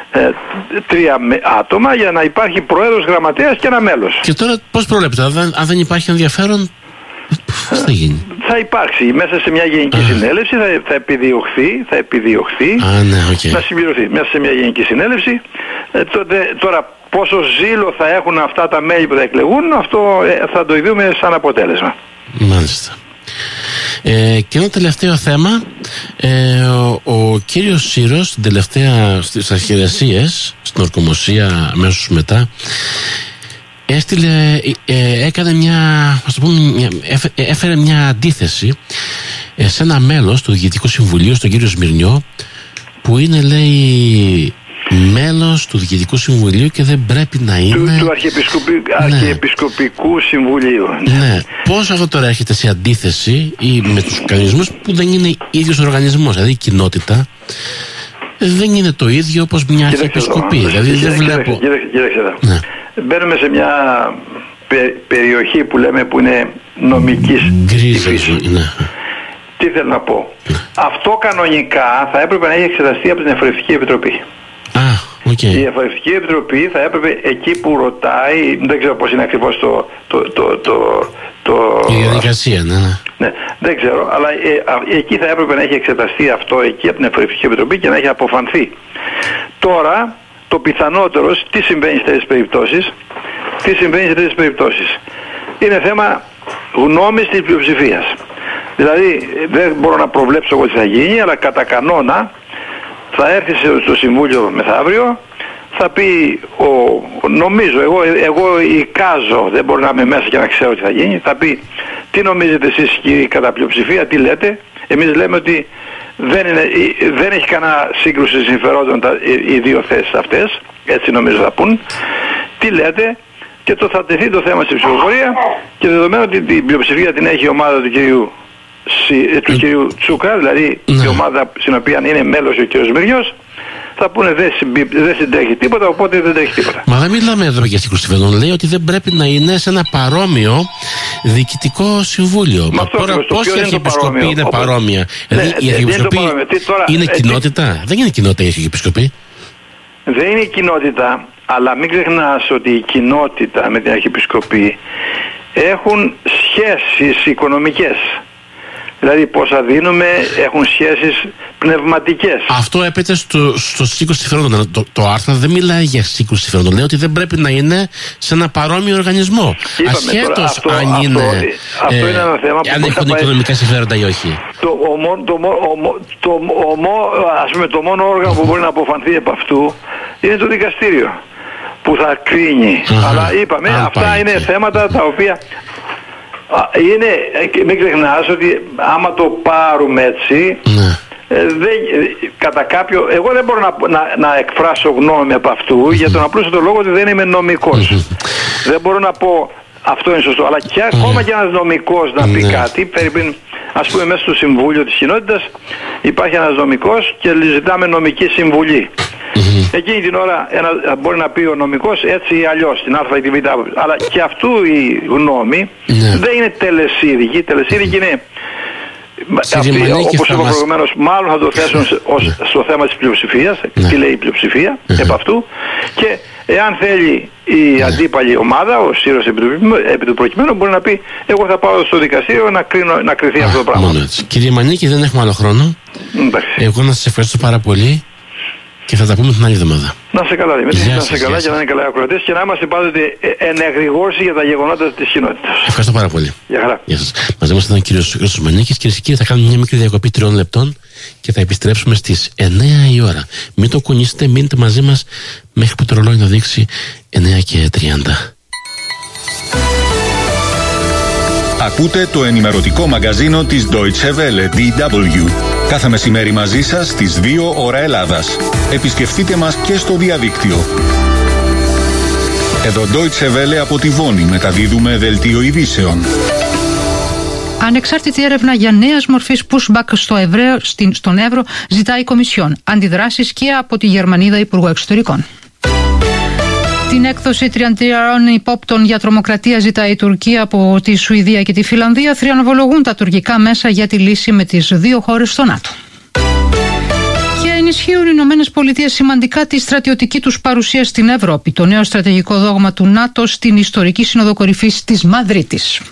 [SPEAKER 7] 3 άτομα για να υπάρχει πρόεδρος, γραμματέας και ένα μέλος.
[SPEAKER 1] Και τώρα πώς προβλέπετε, αν δεν υπάρχει ενδιαφέρον, πώς θα γίνει?
[SPEAKER 7] Θα υπάρξει μέσα σε μια Γενική Συνέλευση, θα επιδιωχθεί να συμπληρωθεί. Μέσα σε μια Γενική Συνέλευση, τώρα πόσο ζήλο θα έχουν αυτά τα μέλη που θα εκλεγούν, αυτό θα το ειδούμε σαν αποτέλεσμα.
[SPEAKER 1] Μάλιστα. Και ένα τελευταίο θέμα, ο κύριος Σύρος στις αρχιερεσίες, στην ορκομοσία αμέσως μετά, έφερε μια αντίθεση σε ένα μέλος του Διοικητικού Συμβουλίου, στον κύριο Σμυρνιό, που είναι, λέει, μέλος του Διοικητικού Συμβουλίου και δεν πρέπει να είναι
[SPEAKER 7] του Αρχιεπισκοπικού Συμβουλίου.
[SPEAKER 1] Ναι. Πώς αυτό τώρα έρχεται σε αντίθεση ή με τους κανονισμούς που δεν είναι ίδιος οργανισμός? Δηλαδή η κοινότητα δεν είναι το ίδιο όπως μια αρχιεπισκοπή. Δηλαδή δεν βλέπω.
[SPEAKER 7] Κοίταξε εδώ. Μπαίνουμε σε μια περιοχή που λέμε που είναι νομικής υφής. Τι θέλω να πω? Αυτό κανονικά θα έπρεπε να έχει εξεταστεί από την Εφορευτική Επιτροπή. Η Εφορευτική Επιτροπή θα έπρεπε εκεί που ρωτάει, δεν ξέρω πώς είναι ακριβώς
[SPEAKER 1] η διαδικασία,
[SPEAKER 7] ναι, δεν ξέρω, αλλά εκεί θα έπρεπε να έχει εξεταστεί αυτό εκεί από την Εφορευτική Επιτροπή και να έχει αποφανθεί. Τώρα το πιθανότερο, τι συμβαίνει σε τέτοιες περιπτώσεις? Είναι θέμα γνώμης της πλειοψηφίας. Δηλαδή δεν μπορώ να προβλέψω εγώ τι θα γίνει, αλλά κατά κανόνα θα έρθει στο Συμβούλιο μεθαύριο, θα πει, νομίζω, εγώ εικάζω, δεν μπορώ να είμαι μέσα και να ξέρω τι θα γίνει, θα πει τι νομίζετε εσείς κύριοι κατά πλειοψηφία, τι λέτε? Εμείς λέμε ότι δεν έχει κανένα σύγκρουση συμφερόντων οι δύο θέσεις αυτές, έτσι νομίζω θα πούν. Τι λέτε? Και θα τεθεί το θέμα στη ψηφοφορία και δεδομένου ότι την πλειοψηφία την έχει η ομάδα του κυρίου του κυρίου Τσούκα, δηλαδή η ομάδα στην οποία είναι μέλος ο κύριος Μυριός, θα πούνε δεν συντρέχει τίποτα, οπότε δεν τρέχει τίποτα.
[SPEAKER 1] Μα δεν μιλάμε εδώ για σύγκρουση συμφερόντων. Λέει ότι δεν πρέπει να είναι σε ένα παρόμοιο διοικητικό συμβούλιο.
[SPEAKER 7] Μα
[SPEAKER 1] τώρα πώς η Αρχιεπισκοπή είναι παρόμοια? Δηλαδή η Αρχιεπισκοπή είναι κοινότητα? Δεν είναι κοινότητα η Αρχιεπισκοπή.
[SPEAKER 7] Δεν είναι κοινότητα, αλλά μην ξεχνάς ότι η κοινότητα με την Αρχιεπισκοπή έχουν σχέσεις οικονομικές. Δηλαδή πόσα δίνουμε έχουν σχέσεις πνευματικές.
[SPEAKER 1] Αυτό έπεται στο σύγκρουση συμφερόντων. Το άρθρο δεν μιλάει για σύγκρουση συμφερόντων. Λέει ότι δεν πρέπει να είναι σε ένα παρόμοιο οργανισμό. Ασχέτως αν είναι.
[SPEAKER 7] Αυτό είναι ένα θέμα που
[SPEAKER 1] αν έχουν οικονομικά συμφέροντα ή όχι.
[SPEAKER 7] Το μόνο όργανο που μπορεί να αποφανθεί από αυτού είναι το δικαστήριο που θα κρίνει. Αλλά είπαμε, αυτά είναι θέματα τα οποία. Μην ξεχνάς ότι άμα το πάρουμε έτσι, κατά κάποιο, εγώ δεν μπορώ να εκφράσω γνώμη από αυτού για τον απλούστατο λόγο ότι δεν είμαι νομικός. Δεν μπορώ να πω αυτό είναι σωστό, αλλά και ακόμα και ένας νομικός να πει κάτι, ας πούμε μέσα στο Συμβούλιο της Κοινότητας υπάρχει ένας νομικός και ζητάμε νομική συμβουλή. Εκείνη την ώρα μπορεί να πει ο νομικός έτσι ή αλλιώς, την α ή την β. Αλλά και αυτού η γνώμη δεν είναι τελεσίδικη. Η τελεσίδικη είναι αυτή, όπως είπα προηγουμένως, μάλλον θα το θέσουν στο θέμα της πλειοψηφίας. Τι λέει η πλειοψηφία επ' αυτού. Και εάν θέλει η αντίπαλη ομάδα, ο Σύρος επί του προκειμένου, μπορεί να πει εγώ θα πάω στο δικαστήριο να κριθεί αυτό το πράγμα.
[SPEAKER 1] Κύριε Μανίκη, δεν έχουμε άλλο χρόνο. Εγώ να σας ευχαριστώ πάρα πολύ. Και θα τα πούμε την άλλη εβδομάδα.
[SPEAKER 7] Να σε καλά, Δημήτρη. Να σε καλά και να είναι καλά οι ακροατές και να είμαστε πάντοτε ενεγρηγόρσοι για τα γεγονότα της κοινότητας.
[SPEAKER 1] Ευχαριστώ πάρα πολύ.
[SPEAKER 7] Γεια χαρά.
[SPEAKER 1] Γεια σας. Μαζί μας ήταν ο κύριος Χρήστος Μανίκης. Κυρίες και κύριοι, θα κάνουμε μια μικρή διακοπή 3 λεπτών και θα επιστρέψουμε στις 9 η ώρα. Μην το κουνήσετε, μείνετε μαζί μας μέχρι που το ρολόι να δείξει 9:30.
[SPEAKER 8] Ακούτε το ενημερωτικό μαγκαζίνο της Deutsche Welle, DW. Κάθε μεσημέρι μαζί σας στις 2 ώρα Ελλάδας. Επισκεφτείτε μας και στο διαδίκτυο. Εδώ Deutsche Welle από τη Βόνη μεταδίδουμε δελτίο ειδήσεων.
[SPEAKER 5] Ανεξάρτητη έρευνα για νέας μορφής pushback στον Εύρο ζητάει η Κομισιόν. Αντιδράσεις και από τη Γερμανίδα Υπουργό Εξωτερικών. Την έκδοση 33 υπόπτων για τρομοκρατία ζητάει η Τουρκία από τη Σουηδία και τη Φιλανδία. Θριαμβολογούν τα τουρκικά μέσα για τη λύση με τις 2 χώρες στο ΝΑΤΟ. Και ενισχύουν οι Ηνωμένες Πολιτείες σημαντικά τη στρατιωτική τους παρουσία στην Ευρώπη. Το νέο στρατηγικό δόγμα του ΝΑΤΟ στην ιστορική Σύνοδο Κορυφής της Μαδρίτης.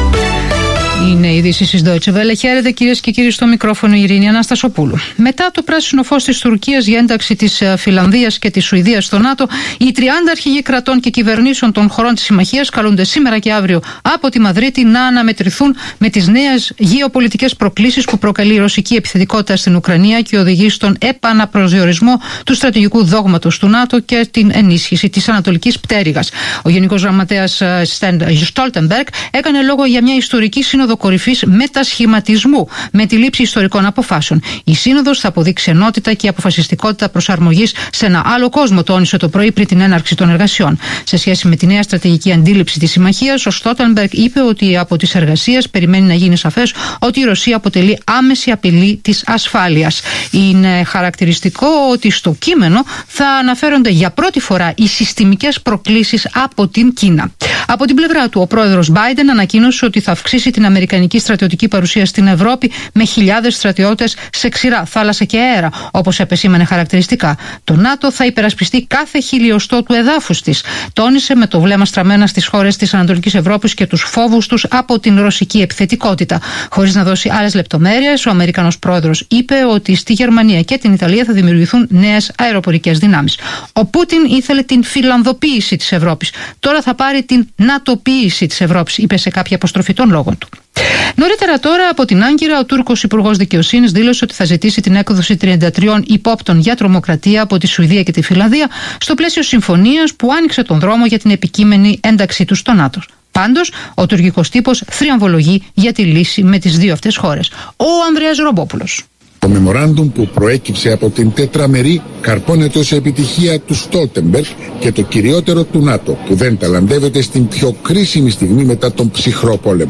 [SPEAKER 5] Είναι η είδηση της Deutsche Welle. Χαίρετε κυρίες και κύριοι, στο μικρόφωνο η Ειρήνη Αναστασοπούλου. Μετά το πράσινο φως της Τουρκίας για ένταξη της Φιλανδίας και της Σουηδίας στο ΝΑΤΟ, οι 30 αρχηγοί κρατών και κυβερνήσεων των χωρών της Συμμαχίας καλούνται σήμερα και αύριο από τη Μαδρίτη να αναμετρηθούν με τις νέες γεωπολιτικές προκλήσεις που προκαλεί η ρωσική επιθετικότητα στην Ουκρανία και οδηγεί στον επαναπροσδιορισμό του στρατηγικού δόγματος του ΝΑΤΟ και την ενίσχυση της ανατολικής πτέρυγας. Ο Γενικός Γραμματέας Στόλτεμπεργκ έκανε λόγο για μια ιστορική σύνοδο κορυφής μετασχηματισμού με τη λήψη ιστορικών αποφάσεων. Η σύνοδος θα αποδείξει ενότητα και αποφασιστικότητα προσαρμογής σε ένα άλλο κόσμο, τόνισε το πρωί πριν την έναρξη των εργασιών. Σε σχέση με τη νέα στρατηγική αντίληψη της συμμαχίας, ο Στόλτεμπεργκ είπε ότι από τις εργασίες περιμένει να γίνει σαφές ότι η Ρωσία αποτελεί άμεση απειλή της ασφάλειας. Είναι χαρακτηριστικό ότι στο κείμενο θα αναφέρονται για πρώτη φορά οι συστημικές προκλήσεις από την Κίνα. Από την πλευρά του, ο πρόεδρος Μπάιντεν ανακοίνωσε ότι θα αυξήσει την αμερικανική στρατιωτική παρουσία στην Ευρώπη με χιλιάδες στρατιώτες σε ξηρά, θάλασσα και αέρα, όπως επεσήμανε χαρακτηριστικά. Το ΝΑΤΟ θα υπερασπιστεί κάθε χιλιοστό του εδάφους της. Τόνισε με το βλέμμα στραμμένα στις χώρες της Ανατολικής Ευρώπης και τους φόβους τους από την ρωσική επιθετικότητα. Χωρίς να δώσει άλλες λεπτομέρειες, ο Αμερικανός πρόεδρος είπε ότι στη Γερμανία και την Ιταλία θα δημιουργηθούν νέες αεροπορικές δυνάμεις. Ο Πούτιν ήθελε την φιλανδοποίηση της Ευρώπης. Τώρα θα πάρει την νατοποίηση της Ευρώπης, είπε σε κάποια αποστροφή των λόγων του. Νωρίτερα τώρα από την Άγκυρα, ο Τούρκος Υπουργός Δικαιοσύνης δήλωσε ότι θα ζητήσει την έκδοση 33 υπόπτων για τρομοκρατία από τη Σουηδία και τη Φιλανδία στο πλαίσιο συμφωνίας που άνοιξε τον δρόμο για την επικείμενη ένταξή τους στο ΝΑΤΟ. Πάντως, ο τουρκικός τύπος θριαμβολογεί για τη λύση με τις 2 αυτές χώρες. Ο Ανδρέας Ρομπόπουλος.
[SPEAKER 9] Το memorandum που προέκυψε από την τετραμερή καρπώνεται ως επιτυχία του Στόλτεμπεργκ και το κυριότερο του ΝΑΤΟ, που δεν ταλαντεύεται στην πιο κρίσιμη στιγμή μετά τον ψυχρό πόλεμο.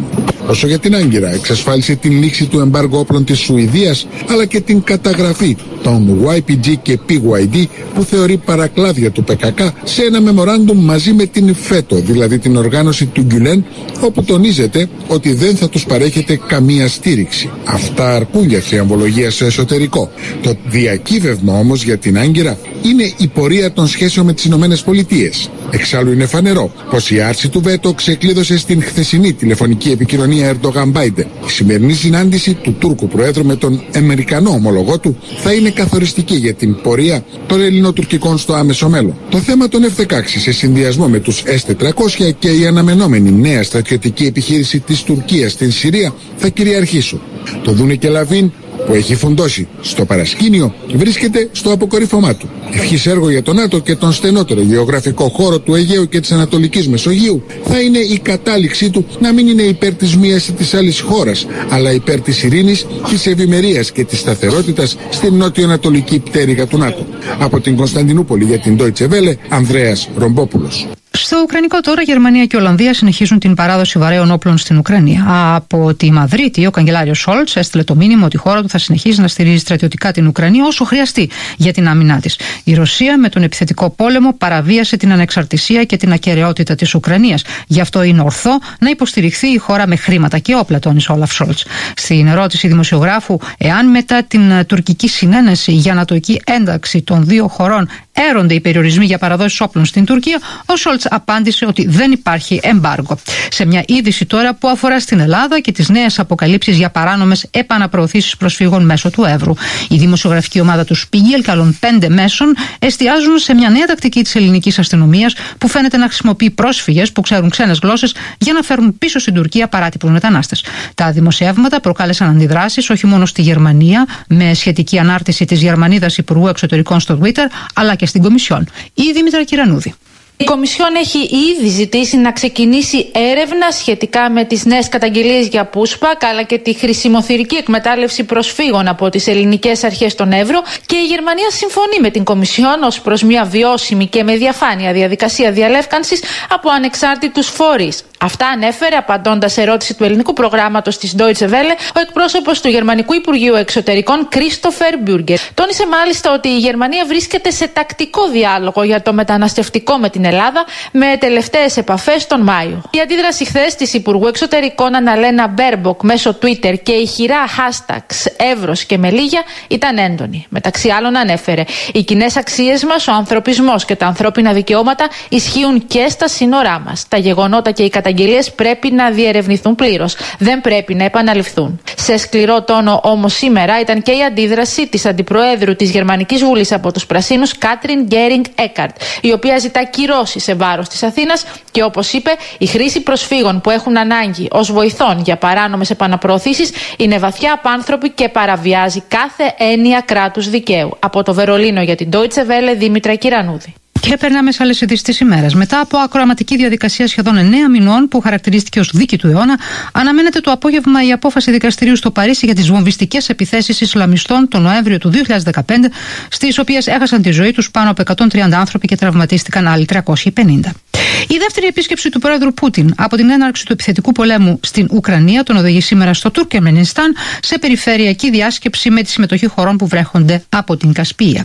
[SPEAKER 9] Όσο για την Άγκυρα, εξασφάλισε την λήξη του εμπάργου όπλων της Σουηδίας, αλλά και την καταγραφή των YPG και PYD που θεωρεί παρακλάδια του PKK σε ένα μεμοράντουμ μαζί με την ΦΕΤΟ, δηλαδή την οργάνωση του Γκιουλέν, όπου τονίζεται ότι δεν θα τους παρέχεται καμία στήριξη. Αυτά αρκούν για θριαμβολογία στο εσωτερικό. Το διακύβευμα όμως για την Άγκυρα είναι η πορεία των σχέσεων με τις Ηνωμένες Πολιτείες. Εξάλλου είναι φανερό πως η άρση του βέτο ξεκλείδωσε στην χθεσινή τηλεφωνική επικοινωνία Ερντογάν-Μπάιντεν. Η σημερινή συνάντηση του Τούρκου Προέδρου με τον Αμερικανό ομολογό του θα είναι καθοριστική για την πορεία των ελληνοτουρκικών στο άμεσο μέλλον. Το θέμα των F-16 σε συνδυασμό με τους S-400 και η αναμενόμενη νέα στρατιωτική επιχείρηση της Τουρκίας στην Συρία θα κυριαρχήσουν. Το Δούνι και Λαβίν, που έχει φουντώσει στο παρασκήνιο, βρίσκεται στο αποκορύφωμά του. Ευχής έργο για τον ΝΑΤΟ και τον στενότερο γεωγραφικό χώρο του Αιγαίου και της Ανατολικής Μεσογείου θα είναι η κατάληξή του να μην είναι υπέρ της μίας ή της άλλης χώρας, αλλά υπέρ της ειρήνης, της ευημερίας και της σταθερότητας στην νότιο-ανατολική πτέρυγα του ΝΑΤΟ. Από την Κωνσταντινούπολη για την Deutsche Welle, Ανδρέας Ρομπόπουλος.
[SPEAKER 5] Στο Ουκρανικό τώρα, Γερμανία και Ολλανδία συνεχίζουν την παράδοση βαρέων όπλων στην Ουκρανία. Από τη Μαδρίτη, ο καγκελάριος Σόλτς έστειλε το μήνυμα ότι η χώρα του θα συνεχίσει να στηρίζει στρατιωτικά την Ουκρανία όσο χρειαστεί για την άμυνά της. Η Ρωσία με τον επιθετικό πόλεμο παραβίασε την ανεξαρτησία και την ακεραιότητα της Ουκρανίας. Γι' αυτό είναι ορθό να υποστηριχθεί η χώρα με χρήματα και όπλα, τόνισε ο Όλαφ Σόλτς. Στην ερώτηση δημοσιογράφου, εάν μετά την τουρκική συνένεση για ανατοϊκή ένταξη των δύο χωρών έρονται οι περιορισμοί για παραδόσεις όπλων στην Τουρκία, ο Σόλτς απάντησε ότι δεν υπάρχει εμπάργο. Σε μια είδηση τώρα που αφορά στην Ελλάδα και τις νέες αποκαλύψεις για παράνομες επαναπροωθήσεις προσφύγων μέσω του Εύρου. Η δημοσιογραφική ομάδα του Spiegel και άλλων 5 μέσων εστιάζουν σε μια νέα τακτική της ελληνικής αστυνομίας που φαίνεται να χρησιμοποιεί πρόσφυγες που ξέρουν ξένες γλώσσες για να φέρουν πίσω στην Τουρκία παράτυπους μετανάστες. Τα δημοσιεύματα προκάλεσαν αντιδράσεις όχι μόνο στη Γερμανία, με σχετική ανάρτηση της Γερμανίδας Υπουργού Εξωτερικών στο Twitter, αλλά και στην Κομισιόν. Η Δήμητρα Κυρανούδη.
[SPEAKER 10] Η Κομισιόν έχει ήδη ζητήσει να ξεκινήσει έρευνα σχετικά με τις νέες καταγγελίες για πούσπακ, αλλά και τη χρησιμοθυρική εκμετάλλευση προσφύγων από τις ελληνικές αρχές στον Εύρο, και η Γερμανία συμφωνεί με την Κομισιόν ως προς μια βιώσιμη και με διαφάνεια διαδικασία διαλεύκανσης από ανεξάρτητους φορείς. Αυτά ανέφερε απαντώντας σε ερώτηση του ελληνικού προγράμματος της Deutsche Welle ο εκπρόσωπος του Γερμανικού Υπουργείου Εξωτερικών Christopher Bürger. Τόνισε μάλιστα ότι η Γερμανία βρίσκεται σε τακτικό διάλογο για το μεταναστευτικό με την Ελλάδα, με τελευταίες επαφές τον Μάιο. Η αντίδραση χθες της Υπουργού Εξωτερικών Αναλένα Μπέρμποκ μέσω Twitter και ηχηρά hashtags Εύρος και Μελίγια ήταν έντονη. Μεταξύ άλλων ανέφερε: οι κοινές αξίες μας, ο ανθρωπισμός και τα ανθρώπινα δικαιώματα ισχύουν και στα σύνορά μας. Τα γεγονότα και οι καταγγελίες πρέπει να διερευνηθούν πλήρως. Δεν πρέπει να επαναληφθούν. Σε σκληρό τόνο όμως σήμερα ήταν και η αντίδραση της Αντιπροέδρου της Γερμανικής Βουλής από τους Πρασίνους, Κάτριν Γκέρινγκ Έκαρτ, η οποία ζητά κυρώσεις σε βάρος της Αθήνας και, όπως είπε, η χρήση προσφύγων που έχουν ανάγκη ως βοηθών για παράνομες επαναπροωθήσεις είναι βαθιά απάνθρωπη και παραβιάζει κάθε έννοια κράτους δικαίου. Από το Βερολίνο για την Deutsche Welle, Δήμητρα Κυρανούδη.
[SPEAKER 5] Και περνάμε σε άλλες ειδήσεις της ημέρας. Μετά από ακροαματική διαδικασία σχεδόν 9 μηνών που χαρακτηρίστηκε ως δίκη του αιώνα, αναμένεται το απόγευμα η απόφαση δικαστηρίου στο Παρίσι για τις βομβιστικές επιθέσεις Ισλαμιστών τον Νοέμβριο του 2015, στις οποίες έχασαν τη ζωή τους πάνω από 130 άνθρωποι και τραυματίστηκαν άλλοι 350. Η δεύτερη επίσκεψη του πρόεδρου Πούτιν από την έναρξη του επιθετικού πολέμου στην Ουκρανία τον οδηγεί σήμερα στο Τουρκμενιστάν σε περιφερειακή διάσκεψη με τη συμμετοχή χωρών που βρέχονται από την Κασπία.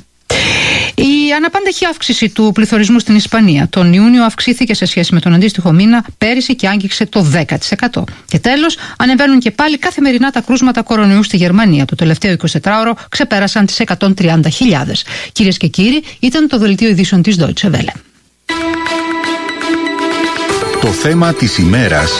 [SPEAKER 5] Η αναπάντεχη αύξηση του πληθωρισμού στην Ισπανία τον Ιούνιο αυξήθηκε σε σχέση με τον αντίστοιχο μήνα πέρυσι και άγγιξε το 10%. Και τέλος, ανεβαίνουν και πάλι καθημερινά τα κρούσματα κορονοϊού στη Γερμανία. Το τελευταίο 24ωρο ξεπέρασαν τις 130.000. Κυρίες και κύριοι, ήταν το δελτίο ειδήσεων της Deutsche Welle.
[SPEAKER 8] Το θέμα της ημέρας.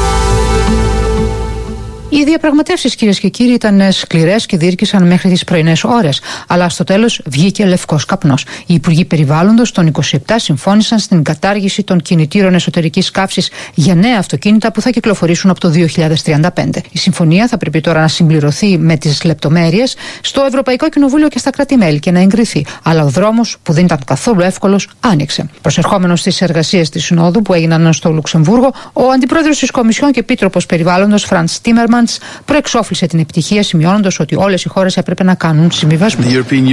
[SPEAKER 5] Οι διαπραγματεύσεις, κυρίες και κύριοι, ήταν σκληρές και διήρκησαν μέχρι τις πρωινές ώρες. Αλλά στο τέλος βγήκε λευκός καπνός. Οι Υπουργοί Περιβάλλοντος των 27 συμφώνησαν στην κατάργηση των κινητήρων εσωτερικής καύσης για νέα αυτοκίνητα που θα κυκλοφορήσουν από το 2035. Η συμφωνία θα πρέπει τώρα να συμπληρωθεί με τις λεπτομέρειες στο Ευρωπαϊκό Κοινοβούλιο και στα κράτη-μέλη και να εγκριθεί. Αλλά ο δρόμος, που δεν ήταν καθόλου εύκολος, άνοιξε. Προσερχόμενος στις εργασίες της Συνόδου που έγιναν στο Λουξεμβούργο, ο Αντιπρόεδρος της Κομισιόν και Επίτροπος Περιβάλλοντος Φραντς Τίμερμανς Τίμερμαντς προεξόφλησε την επιτυχία, σημειώνοντας ότι όλες οι χώρες έπρεπε να κάνουν συμβιβασμούς.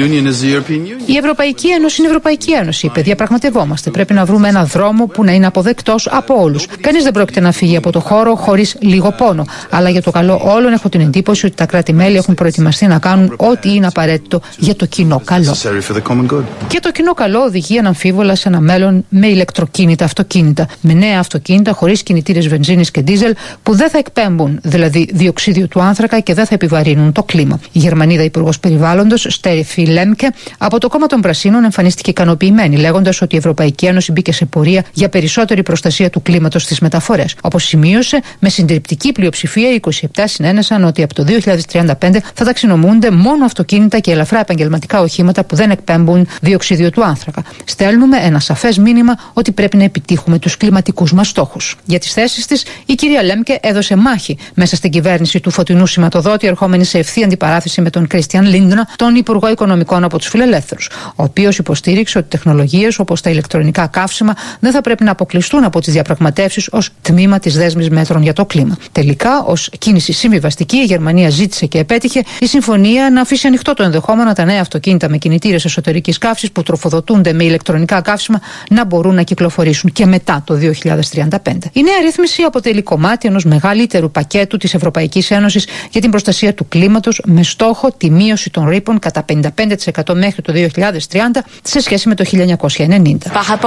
[SPEAKER 5] Η Ευρωπαϊκή Ένωση είναι η Ευρωπαϊκή Ένωση. Είπε, διαπραγματευόμαστε. Πρέπει να βρούμε έναν δρόμο που να είναι αποδεκτός από όλους. Κανείς δεν πρόκειται να φύγει από το χώρο χωρίς λίγο πόνο. Αλλά για το καλό όλων έχω την εντύπωση ότι τα κράτη-μέλη έχουν προετοιμαστεί να κάνουν ό,τι είναι απαραίτητο για το κοινό καλό. Και το κοινό καλό οδηγεί αναμφίβολα σε ένα μέλλον με ηλεκτροκίνητα αυτοκίνητα. Με νέα αυτοκίνητα χωρίς κινητήρες βενζίνης και ντίζελ που δεν θα εκπέμπουν δηλαδή διοξίδιο του άνθρακα και δεν θα επιβαρύνουν το κλίμα. Η Γερμανίδα Υπουργός Περιβάλλοντος Στέφι Λέμκε από το κόμμα των Πρασίνων εμφανίστηκε ικανοποιημένη, λέγοντας ότι η Ευρωπαϊκή Ένωση μπήκε σε πορεία για περισσότερη προστασία του κλίματος στις μεταφορές. Όπως σημείωσε, με συντριπτική πλειοψηφία, οι 27 συνένεσαν ότι από το 2035 θα ταξινομούνται μόνο αυτοκίνητα και ελαφρά επαγγελματικά οχήματα που δεν εκπέμπουν διοξίδιο του άνθρακα. Στέλνουμε ένα σαφές μήνυμα ότι πρέπει να επιτύχουμε τους κλιματικούς μας στόχους. Για τις θέσεις της, η κυρία Λέμκε έδωσε μάχη μέσα στην κυβέρνηση του φωτεινού σηματοδότη, ερχόμενη σε ευθεία αντιπαράθεση με τον Κρίστιαν Λίντνα, τον Υπουργό Οικονομικών από τους Φιλελεύθερους, ο οποίος υποστήριξε ότι τεχνολογίες όπως τα ηλεκτρονικά καύσιμα δεν θα πρέπει να αποκλειστούν από τις διαπραγματεύσεις ως τμήμα της δέσμης μέτρων για το κλίμα. Τελικά, ως κίνηση συμβιβαστική, η Γερμανία ζήτησε και επέτυχε η συμφωνία να αφήσει ανοιχτό το ενδεχόμενο τα νέα αυτοκίνητα με κινητήρες εσωτερικής καύσης που τροφοδοτούνται με ηλεκτρονικά καύσιμα να μπορούν να κυκλοφορήσουν και μετά το 2035. Η νέα ρύθμιση αποτελεί κομμάτι ενός μεγαλύτερου πακέτου της Ευρωπαϊκής Ένωσης για την προστασία του κλίματος με στόχο τη μείωση των ρήπων κατά 55% μέχρι το 2030 σε σχέση με το 1990.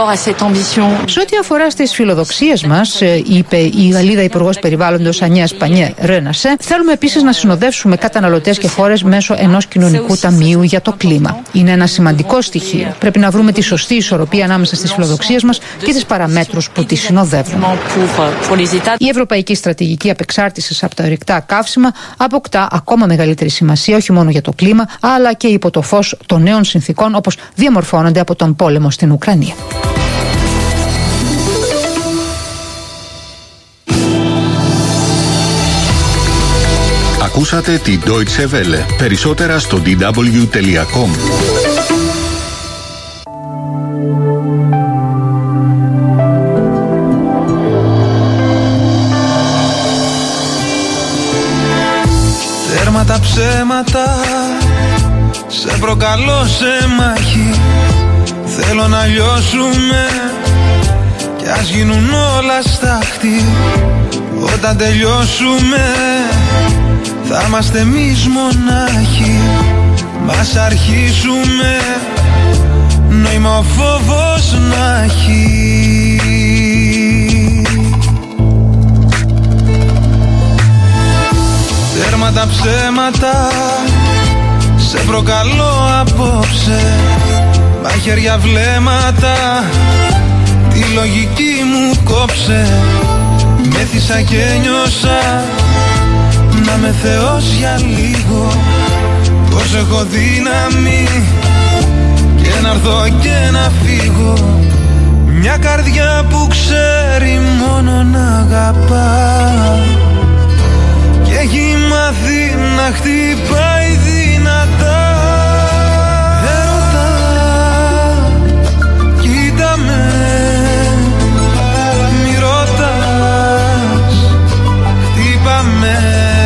[SPEAKER 5] Σε ό,τι αφορά στις φιλοδοξίες μας, είπε η Γαλλίδα Υπουργός Περιβάλλοντος Ανιές Πανιέ-Ρενασέ, θέλουμε επίσης να συνοδεύσουμε καταναλωτές και χώρες μέσω ενός κοινωνικού ταμείου για το κλίμα. Είναι ένα σημαντικό στοιχείο. Πρέπει να βρούμε τη σωστή ισορροπία ανάμεσα στις φιλοδοξίες μας και τις παραμέτρους που τις συνοδεύουν. Η Ευρωπαϊκή Στρατηγική Απεξάρτησης από τα ορυκτά καύσιμα αποκτά ακόμα μεγαλύτερη σημασία όχι μόνο για το κλίμα, αλλά και υπό το φως των νέων συνθήκων όπως διαμορφώνονται από τον πόλεμο στην Ουκρανία.
[SPEAKER 8] Ακούσατε την Deutsche Welle. Περισσότερα στο dw.com.
[SPEAKER 11] Τέρμα τα ψέματα, σε προκαλώ σε μάχη. Θέλω να λιώσουμε κι ας γίνουν όλα στάχτη. Όταν τελειώσουμε θα είμαστε εμείς μονάχοι. Μας αρχίσουμε νόημα ο φόβος να έχει. Τέρμα τα ψέματα, σε προκαλώ απόψε. Μαχαίρια βλέμματα, τη λογική μου κόψε. Μέθησα και νιώσα να με Θεός για λίγο. Πως έχω δύναμη και να έρθω και να φύγω. Μια καρδιά που ξέρει μόνο να αγαπά και έχει μάθει να χτυπάει δυνατά. Έρωτα, κοίτα με, μη ρωτάς, χτύπα με.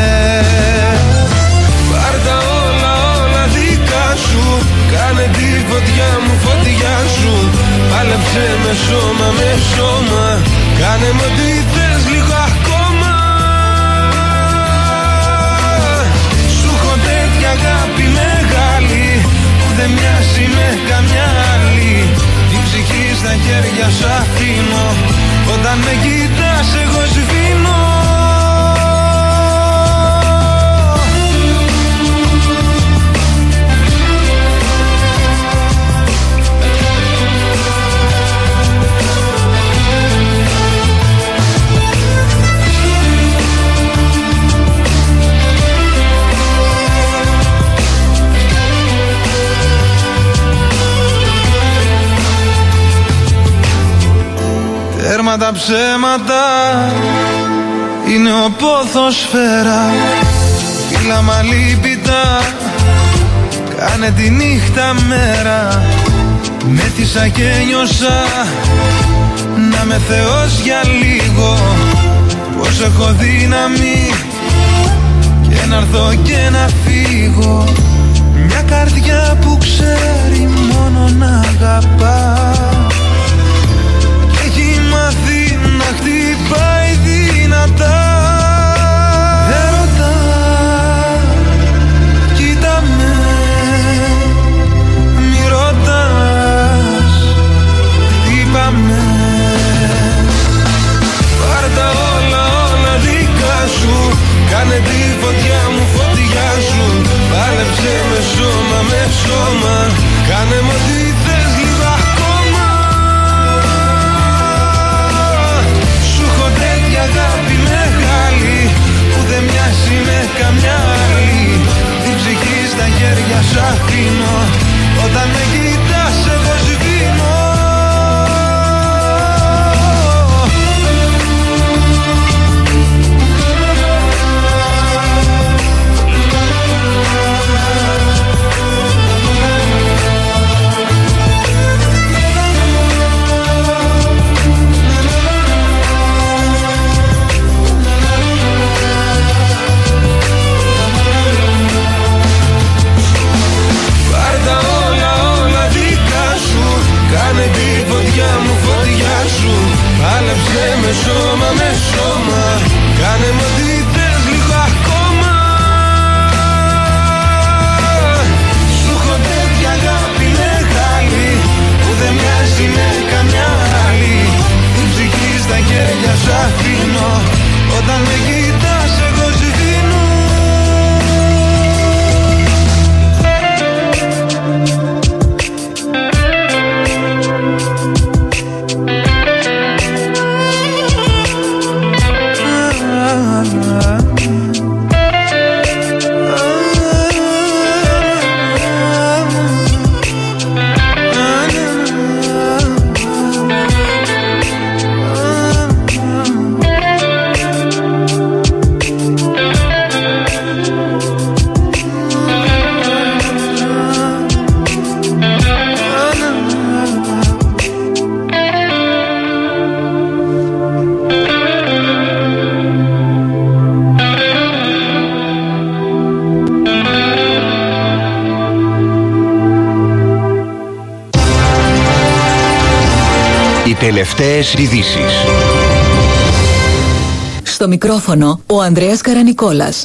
[SPEAKER 11] Πάρ' τα όλα δικά σου, κάνε τη φωτιά μου φωτιά σου. Πάλεψε με σώμα, κάνε μου ό,τι θες λίγο ακόμα. Σου έχω τέτοια αγάπη μεγάλη που δεν μοιάζει με καμιά άλλη. Την ψυχή στα χέρια σου αφήνω, όταν με κοιτάς εγώ σβήνω. Τέρμα τα ψέματα, είναι ο πόθοσφαίρα. Φύλλα μαλίπητα, κάνε τη νύχτα μέρα. Μέθησα και νιώσα να με Θεός για λίγο. Πως έχω δύναμη και να έρθω και να φύγω. Μια καρδιά που ξέρει μόνο να αγαπά και έχει μάθει να χτυπάει δυνατά. Έρωτα, κοίτα με, μη ρωτάς τι πάμε. Πάρ' τα όλα δικά σου, κάνε τη φωτιά μου φωτιά σου. Πάλεψε με σώμα, με σώμα, κάνε μου ό,τι θες λίγο ακόμα. Σου έχω τέτοια αγάπη μεγάλη που δεν μοιάζει με καμιά άλλη. Την ψυχή στα χέρια σου αφήνω, όταν με κοιτάς εγώ σβήνω. Κάνε τη φωτιά μου φωτιά σου. Πάλεψε με σώμα, με σώμα, κάνε μου ό,τι θες λίγο ακόμα. Σου έχω τέτοια αγάπη μεγάλη που δεν μοιάζει με καμιά άλλη. Την ψυχή στα χέρια σου αφήνω, όταν με κοιτάς εγώ σβήνω.
[SPEAKER 12] Τελευταίες ειδήσεις.
[SPEAKER 13] Στο μικρόφωνο ο Ανδρέας Καρανικόλας.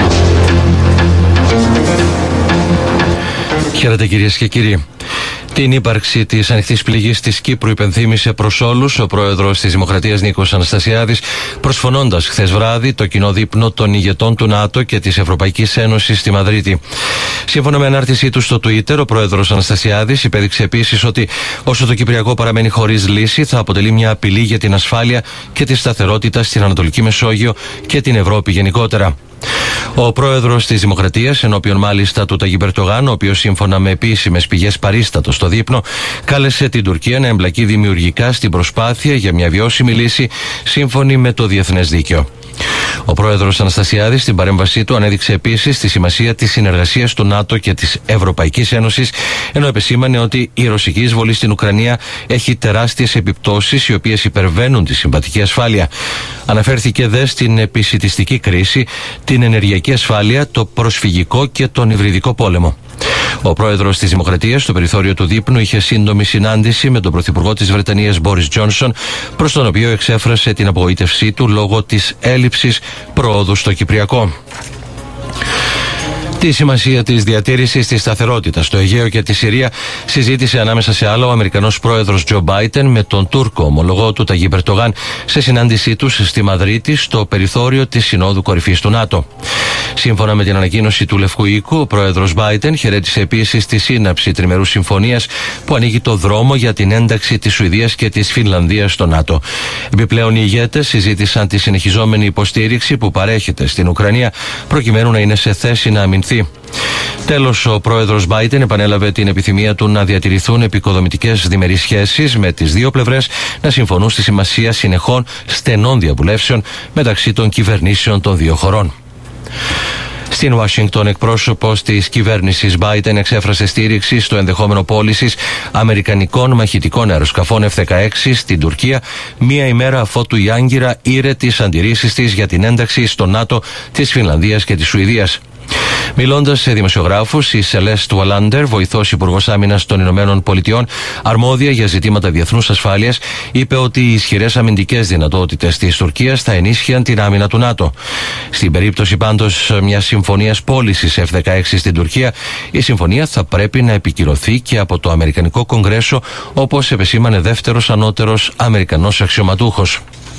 [SPEAKER 14] Χαίρετε κυρίες και κύριοι. Την ύπαρξη της ανοιχτής πληγής της Κύπρου υπενθύμησε προς όλους ο πρόεδρος της Δημοκρατίας Νίκος Αναστασιάδης, προσφωνώντας χθες βράδυ το κοινό δείπνο των ηγετών του ΝΑΤΟ και της Ευρωπαϊκής Ένωσης στη Μαδρίτη. Σύμφωνα με ανάρτησή του στο Twitter, ο πρόεδρος Αναστασιάδης υπέδειξε επίσης ότι όσο το Κυπριακό παραμένει χωρίς λύση, θα αποτελεί μια απειλή για την ασφάλεια και τη σταθερότητα στην Ανατολική Μεσόγειο και την Ευρώπη γενικότερα. Ο πρόεδρος της Δημοκρατίας, ενώπιον μάλιστα του Ταγιπ Ερντογάν, ο οποίος σύμφωνα με επίσημες πηγές παρίστατο στο δείπνο, κάλεσε την Τουρκία να εμπλακεί δημιουργικά στην προσπάθεια για μια βιώσιμη λύση σύμφωνη με το διεθνές δίκαιο. Ο πρόεδρος Αναστασιάδης στην παρέμβασή του ανέδειξε επίσης τη σημασία της συνεργασίας του ΝΑΤΟ και της Ευρωπαϊκής Ένωσης, ενώ επεσήμανε ότι η ρωσική εισβολή στην Ουκρανία έχει τεράστιες επιπτώσεις οι οποίες υπερβαίνουν τη συμβατική ασφάλεια. Αναφέρθηκε δε στην επισιτιστική κρίση, την ενεργειακή ασφάλεια, το προσφυγικό και τον υβριδικό πόλεμο. Ο πρόεδρος της Δημοκρατίας στο περιθώριο του δείπνου είχε σύντομη συνάντηση με τον πρωθυπουργό της Βρετανίας Μπόρις Τζόνσον, προς τον οποίο εξέφρασε την απογοήτευσή του λόγω της έλλειψης προόδου στο Κυπριακό. Τη σημασία της διατήρησης της σταθερότητας στο Αιγαίο και τη Συρία συζήτησε ανάμεσα σε άλλα ο Αμερικανός πρόεδρος Τζο Μπάιντεν με τον Τούρκο ομολογό του Ταγιπ Ερντογάν σε συνάντησή τους στη Μαδρίτη στο περιθώριο της Συνόδου Κορυφής του ΝΑΤΟ. Σύμφωνα με την ανακοίνωση του Λευκού Οίκου, ο πρόεδρος Μπάιντεν χαιρέτησε επίσης τη σύναψη τριμερούς συμφωνίας που ανοίγει το δρόμο για την ένταξη της Σουηδίας και της Φινλανδίας στο ΝΑΤΟ. Επιπλέον, οι ηγέτες συζήτησαν τη συνεχιζόμενη υποστήριξη που παρέχεται στην Ουκρανία προκειμένου να είναι σε θέση να αμυνθεί. Τέλος, ο πρόεδρος Μπάιντεν επανέλαβε την επιθυμία του να διατηρηθούν επικοδομητικές διμερείς σχέσεις με τις δύο πλευρές, να συμφωνούν στη σημασία συνεχών στενών διαβουλεύσεων μεταξύ των κυβερνήσεων των δύο χωρών. Στην Ουάσιγκτον, εκπρόσωπος της κυβέρνησης Biden εξέφρασε στήριξη στο ενδεχόμενο πώλησης αμερικανικών μαχητικών αεροσκαφών F-16 στην Τουρκία, μία ημέρα αφότου η Άγκυρα ήρε τις αντιρρήσεις της για την ένταξη στο ΝΑΤΟ της Φινλανδίας και της Σουηδίας. Μιλώντας σε δημοσιογράφους, η Σελέστ Ουαλάντερ, βοηθός Υπουργός Άμυνας των Ηνωμένων Πολιτειών, αρμόδια για ζητήματα διεθνούς ασφάλειας, είπε ότι οι ισχυρές αμυντικές δυνατότητες της Τουρκίας θα ενίσχυαν την άμυνα του ΝΑΤΟ. Στην περίπτωση πάντως μιας συμφωνίας πώλησης F-16 στην Τουρκία, η συμφωνία θα πρέπει να επικυρωθεί και από το Αμερικανικό Κογκρέσο, όπως επεσήμανε δεύτερος ανώτερος Αμερικανός αξιωματούχος.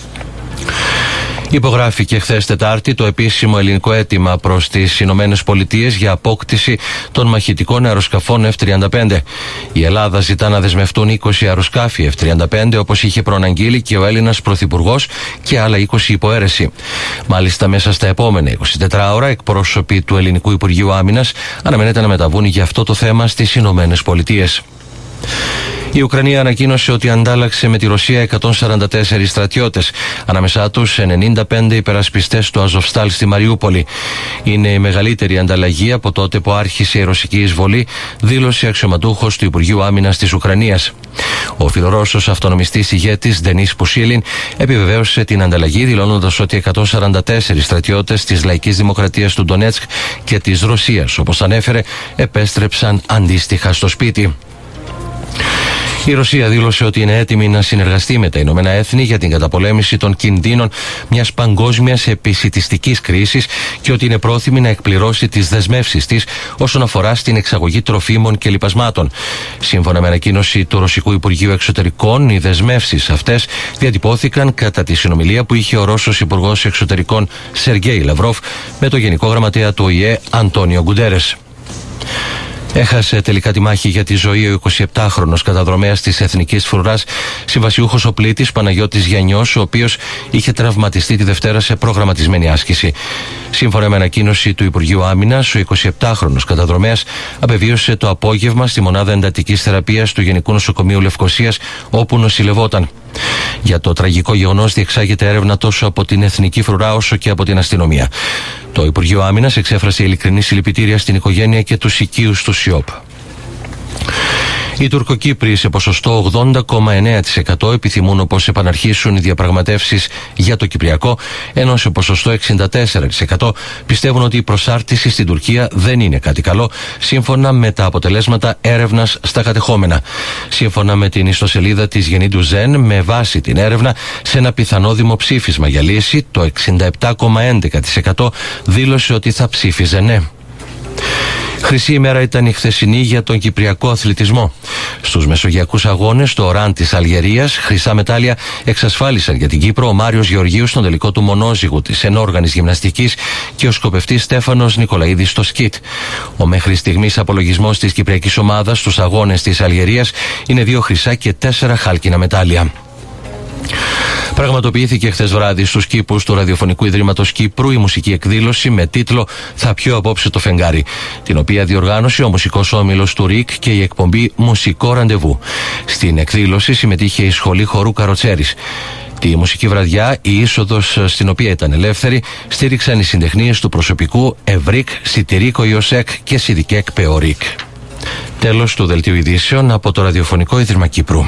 [SPEAKER 14] Υπογράφηκε χθες Τετάρτη το επίσημο ελληνικό αίτημα προς τις Ηνωμένες Πολιτείες για απόκτηση των μαχητικών αεροσκαφών F-35. Η Ελλάδα ζητά να δεσμευτούν 20 αεροσκάφη F-35 όπως είχε προαναγγείλει και ο Έλληνας Πρωθυπουργός και άλλα 20 υποαίρεση. Μάλιστα, μέσα στα επόμενα 24 ώρα, εκπρόσωποι του Ελληνικού Υπουργείου Άμυνας αναμένεται να μεταβούν για αυτό το θέμα στις Ηνωμένες Πολιτείες. Η Ουκρανία ανακοίνωσε ότι αντάλλαξε με τη Ρωσία 144 στρατιώτες, ανάμεσά τους 95 υπερασπιστές του Αζοφστάλ στη Μαριούπολη. Είναι η μεγαλύτερη ανταλλαγή από τότε που άρχισε η ρωσική εισβολή, δήλωσε αξιωματούχος του Υπουργείου Άμυνας της Ουκρανίας. Ο φιλορώσος αυτονομιστής ηγέτης Ντενίς Πουσίλιν επιβεβαίωσε την ανταλλαγή, δηλώνοντας ότι 144 στρατιώτες της Λαϊκής Δημοκρατίας του Ντονέτσκ και της Ρωσίας, όπως ανέφερε, επέστρεψαν αντίστοιχα στο σπίτι. Η Ρωσία δήλωσε ότι είναι έτοιμη να συνεργαστεί με τα Ηνωμένα Έθνη για την καταπολέμηση των κινδύνων μιας παγκόσμιας επισιτιστικής κρίσης και ότι είναι πρόθυμη να εκπληρώσει τις δεσμεύσεις της όσον αφορά στην εξαγωγή τροφίμων και λιπασμάτων. Σύμφωνα με ανακοίνωση του Ρωσικού Υπουργείου Εξωτερικών, οι δεσμεύσεις αυτές διατυπώθηκαν κατά τη συνομιλία που είχε ο Ρώσος Υπουργός Εξωτερικών Σεργέι Λαυρόφ με το Γενικό Γραμματέα του ΟΗΕ Αντόνιο Γκουντέρες. Έχασε τελικά τη μάχη για τη ζωή ο 27χρονος καταδρομέας της Εθνικής Φρουράς, συμβασιούχος οπλίτης Παναγιώτης Γιαννιός, ο οποίος είχε τραυματιστεί τη Δευτέρα σε προγραμματισμένη άσκηση. Σύμφωνα με ανακοίνωση του Υπουργείου Άμυνας, ο 27χρονος καταδρομέας απεβίωσε το απόγευμα στη μονάδα εντατικής θεραπείας του Γενικού Νοσοκομείου Λευκωσίας, όπου νοσηλευόταν. Για το τραγικό γεγονός διεξάγεται έρευνα τόσο από την Εθνική Φρουρά όσο και από την αστυνομία. Το Υπουργείο Άμυνας εξέφρασε ειλικρινή συλληπιτήρια στην οικογένεια και τους οικείους του ΣΥΟΠ. Οι Τουρκοκύπροι σε ποσοστό 80,9% επιθυμούν όπως επαναρχίσουν οι διαπραγματεύσεις για το Κυπριακό, ενώ σε ποσοστό 64% πιστεύουν ότι η προσάρτηση στην Τουρκία δεν είναι κάτι καλό, σύμφωνα με τα αποτελέσματα έρευνας στα κατεχόμενα. Σύμφωνα με την ιστοσελίδα της Γενίδου Ζεν, με βάση την έρευνα, σε ένα πιθανό δημοψήφισμα για λύση, το 67,11% δήλωσε ότι θα ψήφιζε ναι. Χρυσή ημέρα ήταν η χθεσινή για τον κυπριακό αθλητισμό. Στους μεσογειακούς αγώνες, το Οράν της Αλγερίας, χρυσά μετάλλια εξασφάλισαν για την Κύπρο ο Μάριος Γεωργίου στον τελικό του μονόζυγου της ενόργανης γυμναστικής και ο σκοπευτής Στέφανος Νικολαίδης στο σκιτ. Ο μέχρι στιγμής απολογισμός της κυπριακής ομάδας στους αγώνες της Αλγερίας είναι 2 χρυσά και 4 χάλκινα μετάλλια. Πραγματοποιήθηκε χθες βράδυ στους κήπους του Ραδιοφωνικού Ιδρύματος Κύπρου η μουσική εκδήλωση με τίτλο «Θα πιω απόψε το φεγγάρι», την οποία διοργάνωσε ο μουσικός όμιλος του ΡΙΚ και η εκπομπή «Μουσικό Ραντεβού». Στην εκδήλωση συμμετείχε η Σχολή Χορού Καροτσέρης. Τη μουσική βραδιά, η είσοδος στην οποία ήταν ελεύθερη, στήριξαν οι συντεχνίες του προσωπικού Ευρίκ, Σιτηρίκο Ιωσέκ και Σιδικέκ Πεορίκ. Τέλος του δελτίου ειδήσεων από το Ραδιοφωνικό Ίδρυμα Κύπρου.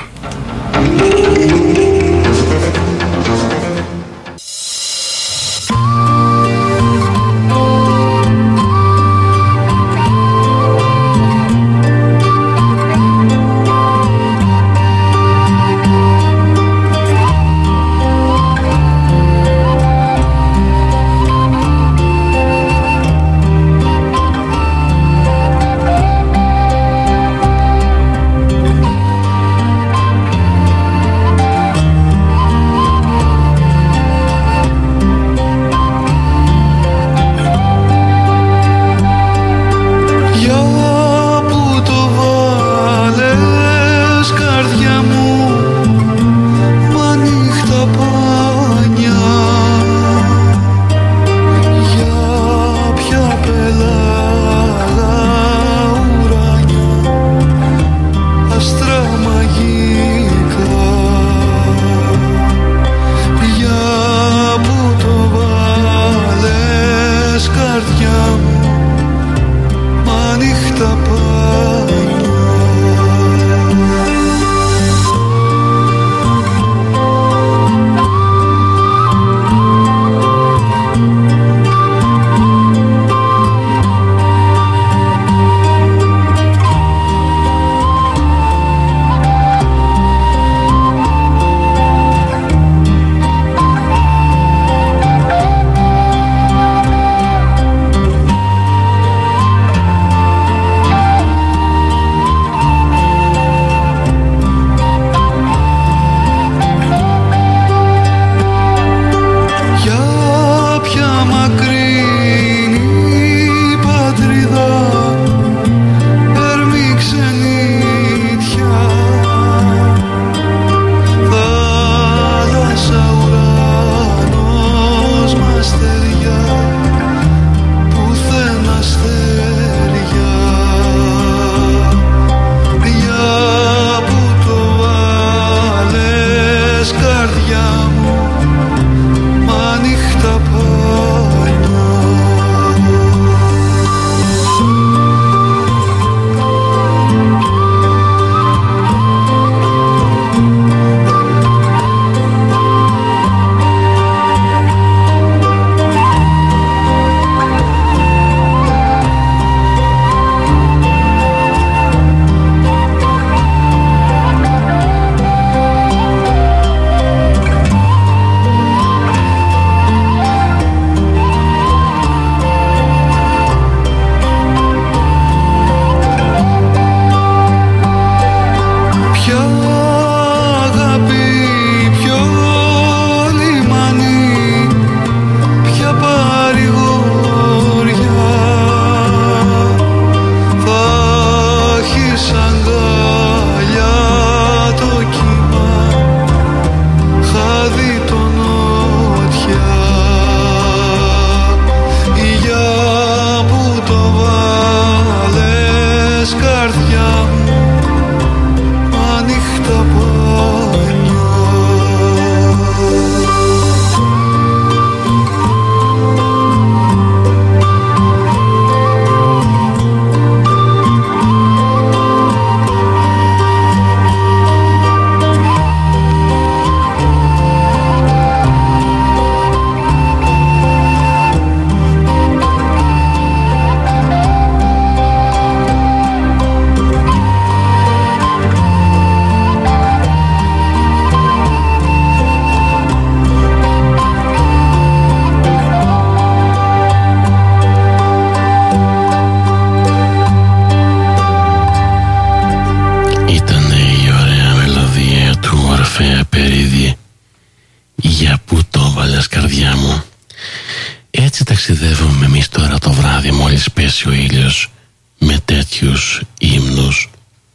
[SPEAKER 1] λες, καρδιά μου. Έτσι ταξιδεύουμε εμείς τώρα το βράδυ μόλις πέσει ο ήλιος, με τέτοιους ύμνους.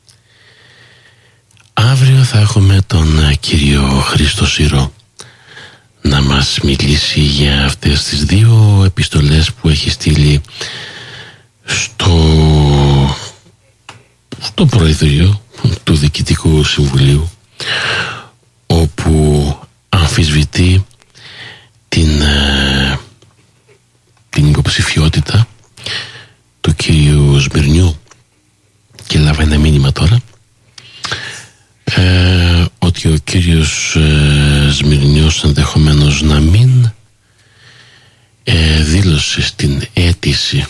[SPEAKER 1] Αύριο θα έχουμε τον κύριο Χρήστο Σύρο να μας μιλήσει για αυτές τις 2 επιστολές που έχει στείλει στο Προεδρείο του Διοικητικού Συμβουλίου, όπου αμφισβητεί την υποψηφιότητα του κυρίου Σμυρνιού και λάβει ένα μήνυμα τώρα ότι ο κύριος Σμυρνιός ενδεχομένως να μην δήλωσε στην αίτηση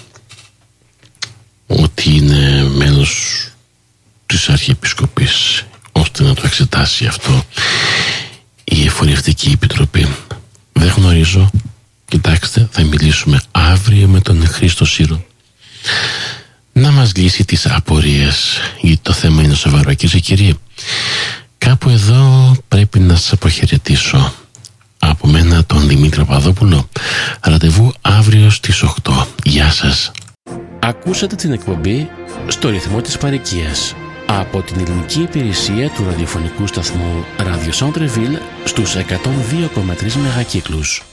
[SPEAKER 1] ότι είναι μέλος της Αρχιεπισκοπής, ώστε να το εξετάσει αυτό η Εφορευτική Επιτροπή. Δεν γνωρίζω. Κοιτάξτε, θα μιλήσουμε αύριο με τον Χρήστο Σύρο να μας λύσει τις απορίες, γιατί το θέμα είναι σοβαρό. Κυρίες και κύριοι, κάπου εδώ πρέπει να σας αποχαιρετήσω. Από μένα, τον Δημήτρη Παπαδόπουλο. Ραντεβού αύριο στις 8. Γεια σας.
[SPEAKER 12] Ακούσατε την εκπομπή «Στο ρυθμό της παροικίας» από την ελληνική υπηρεσία του ραδιοφωνικού σταθμού Radio Centre-Ville στους 102,3 μεγακύκλους.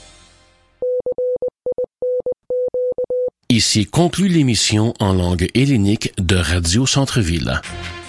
[SPEAKER 12] Ici conclut l'émission en langue hellénique de Radio Centre-Ville.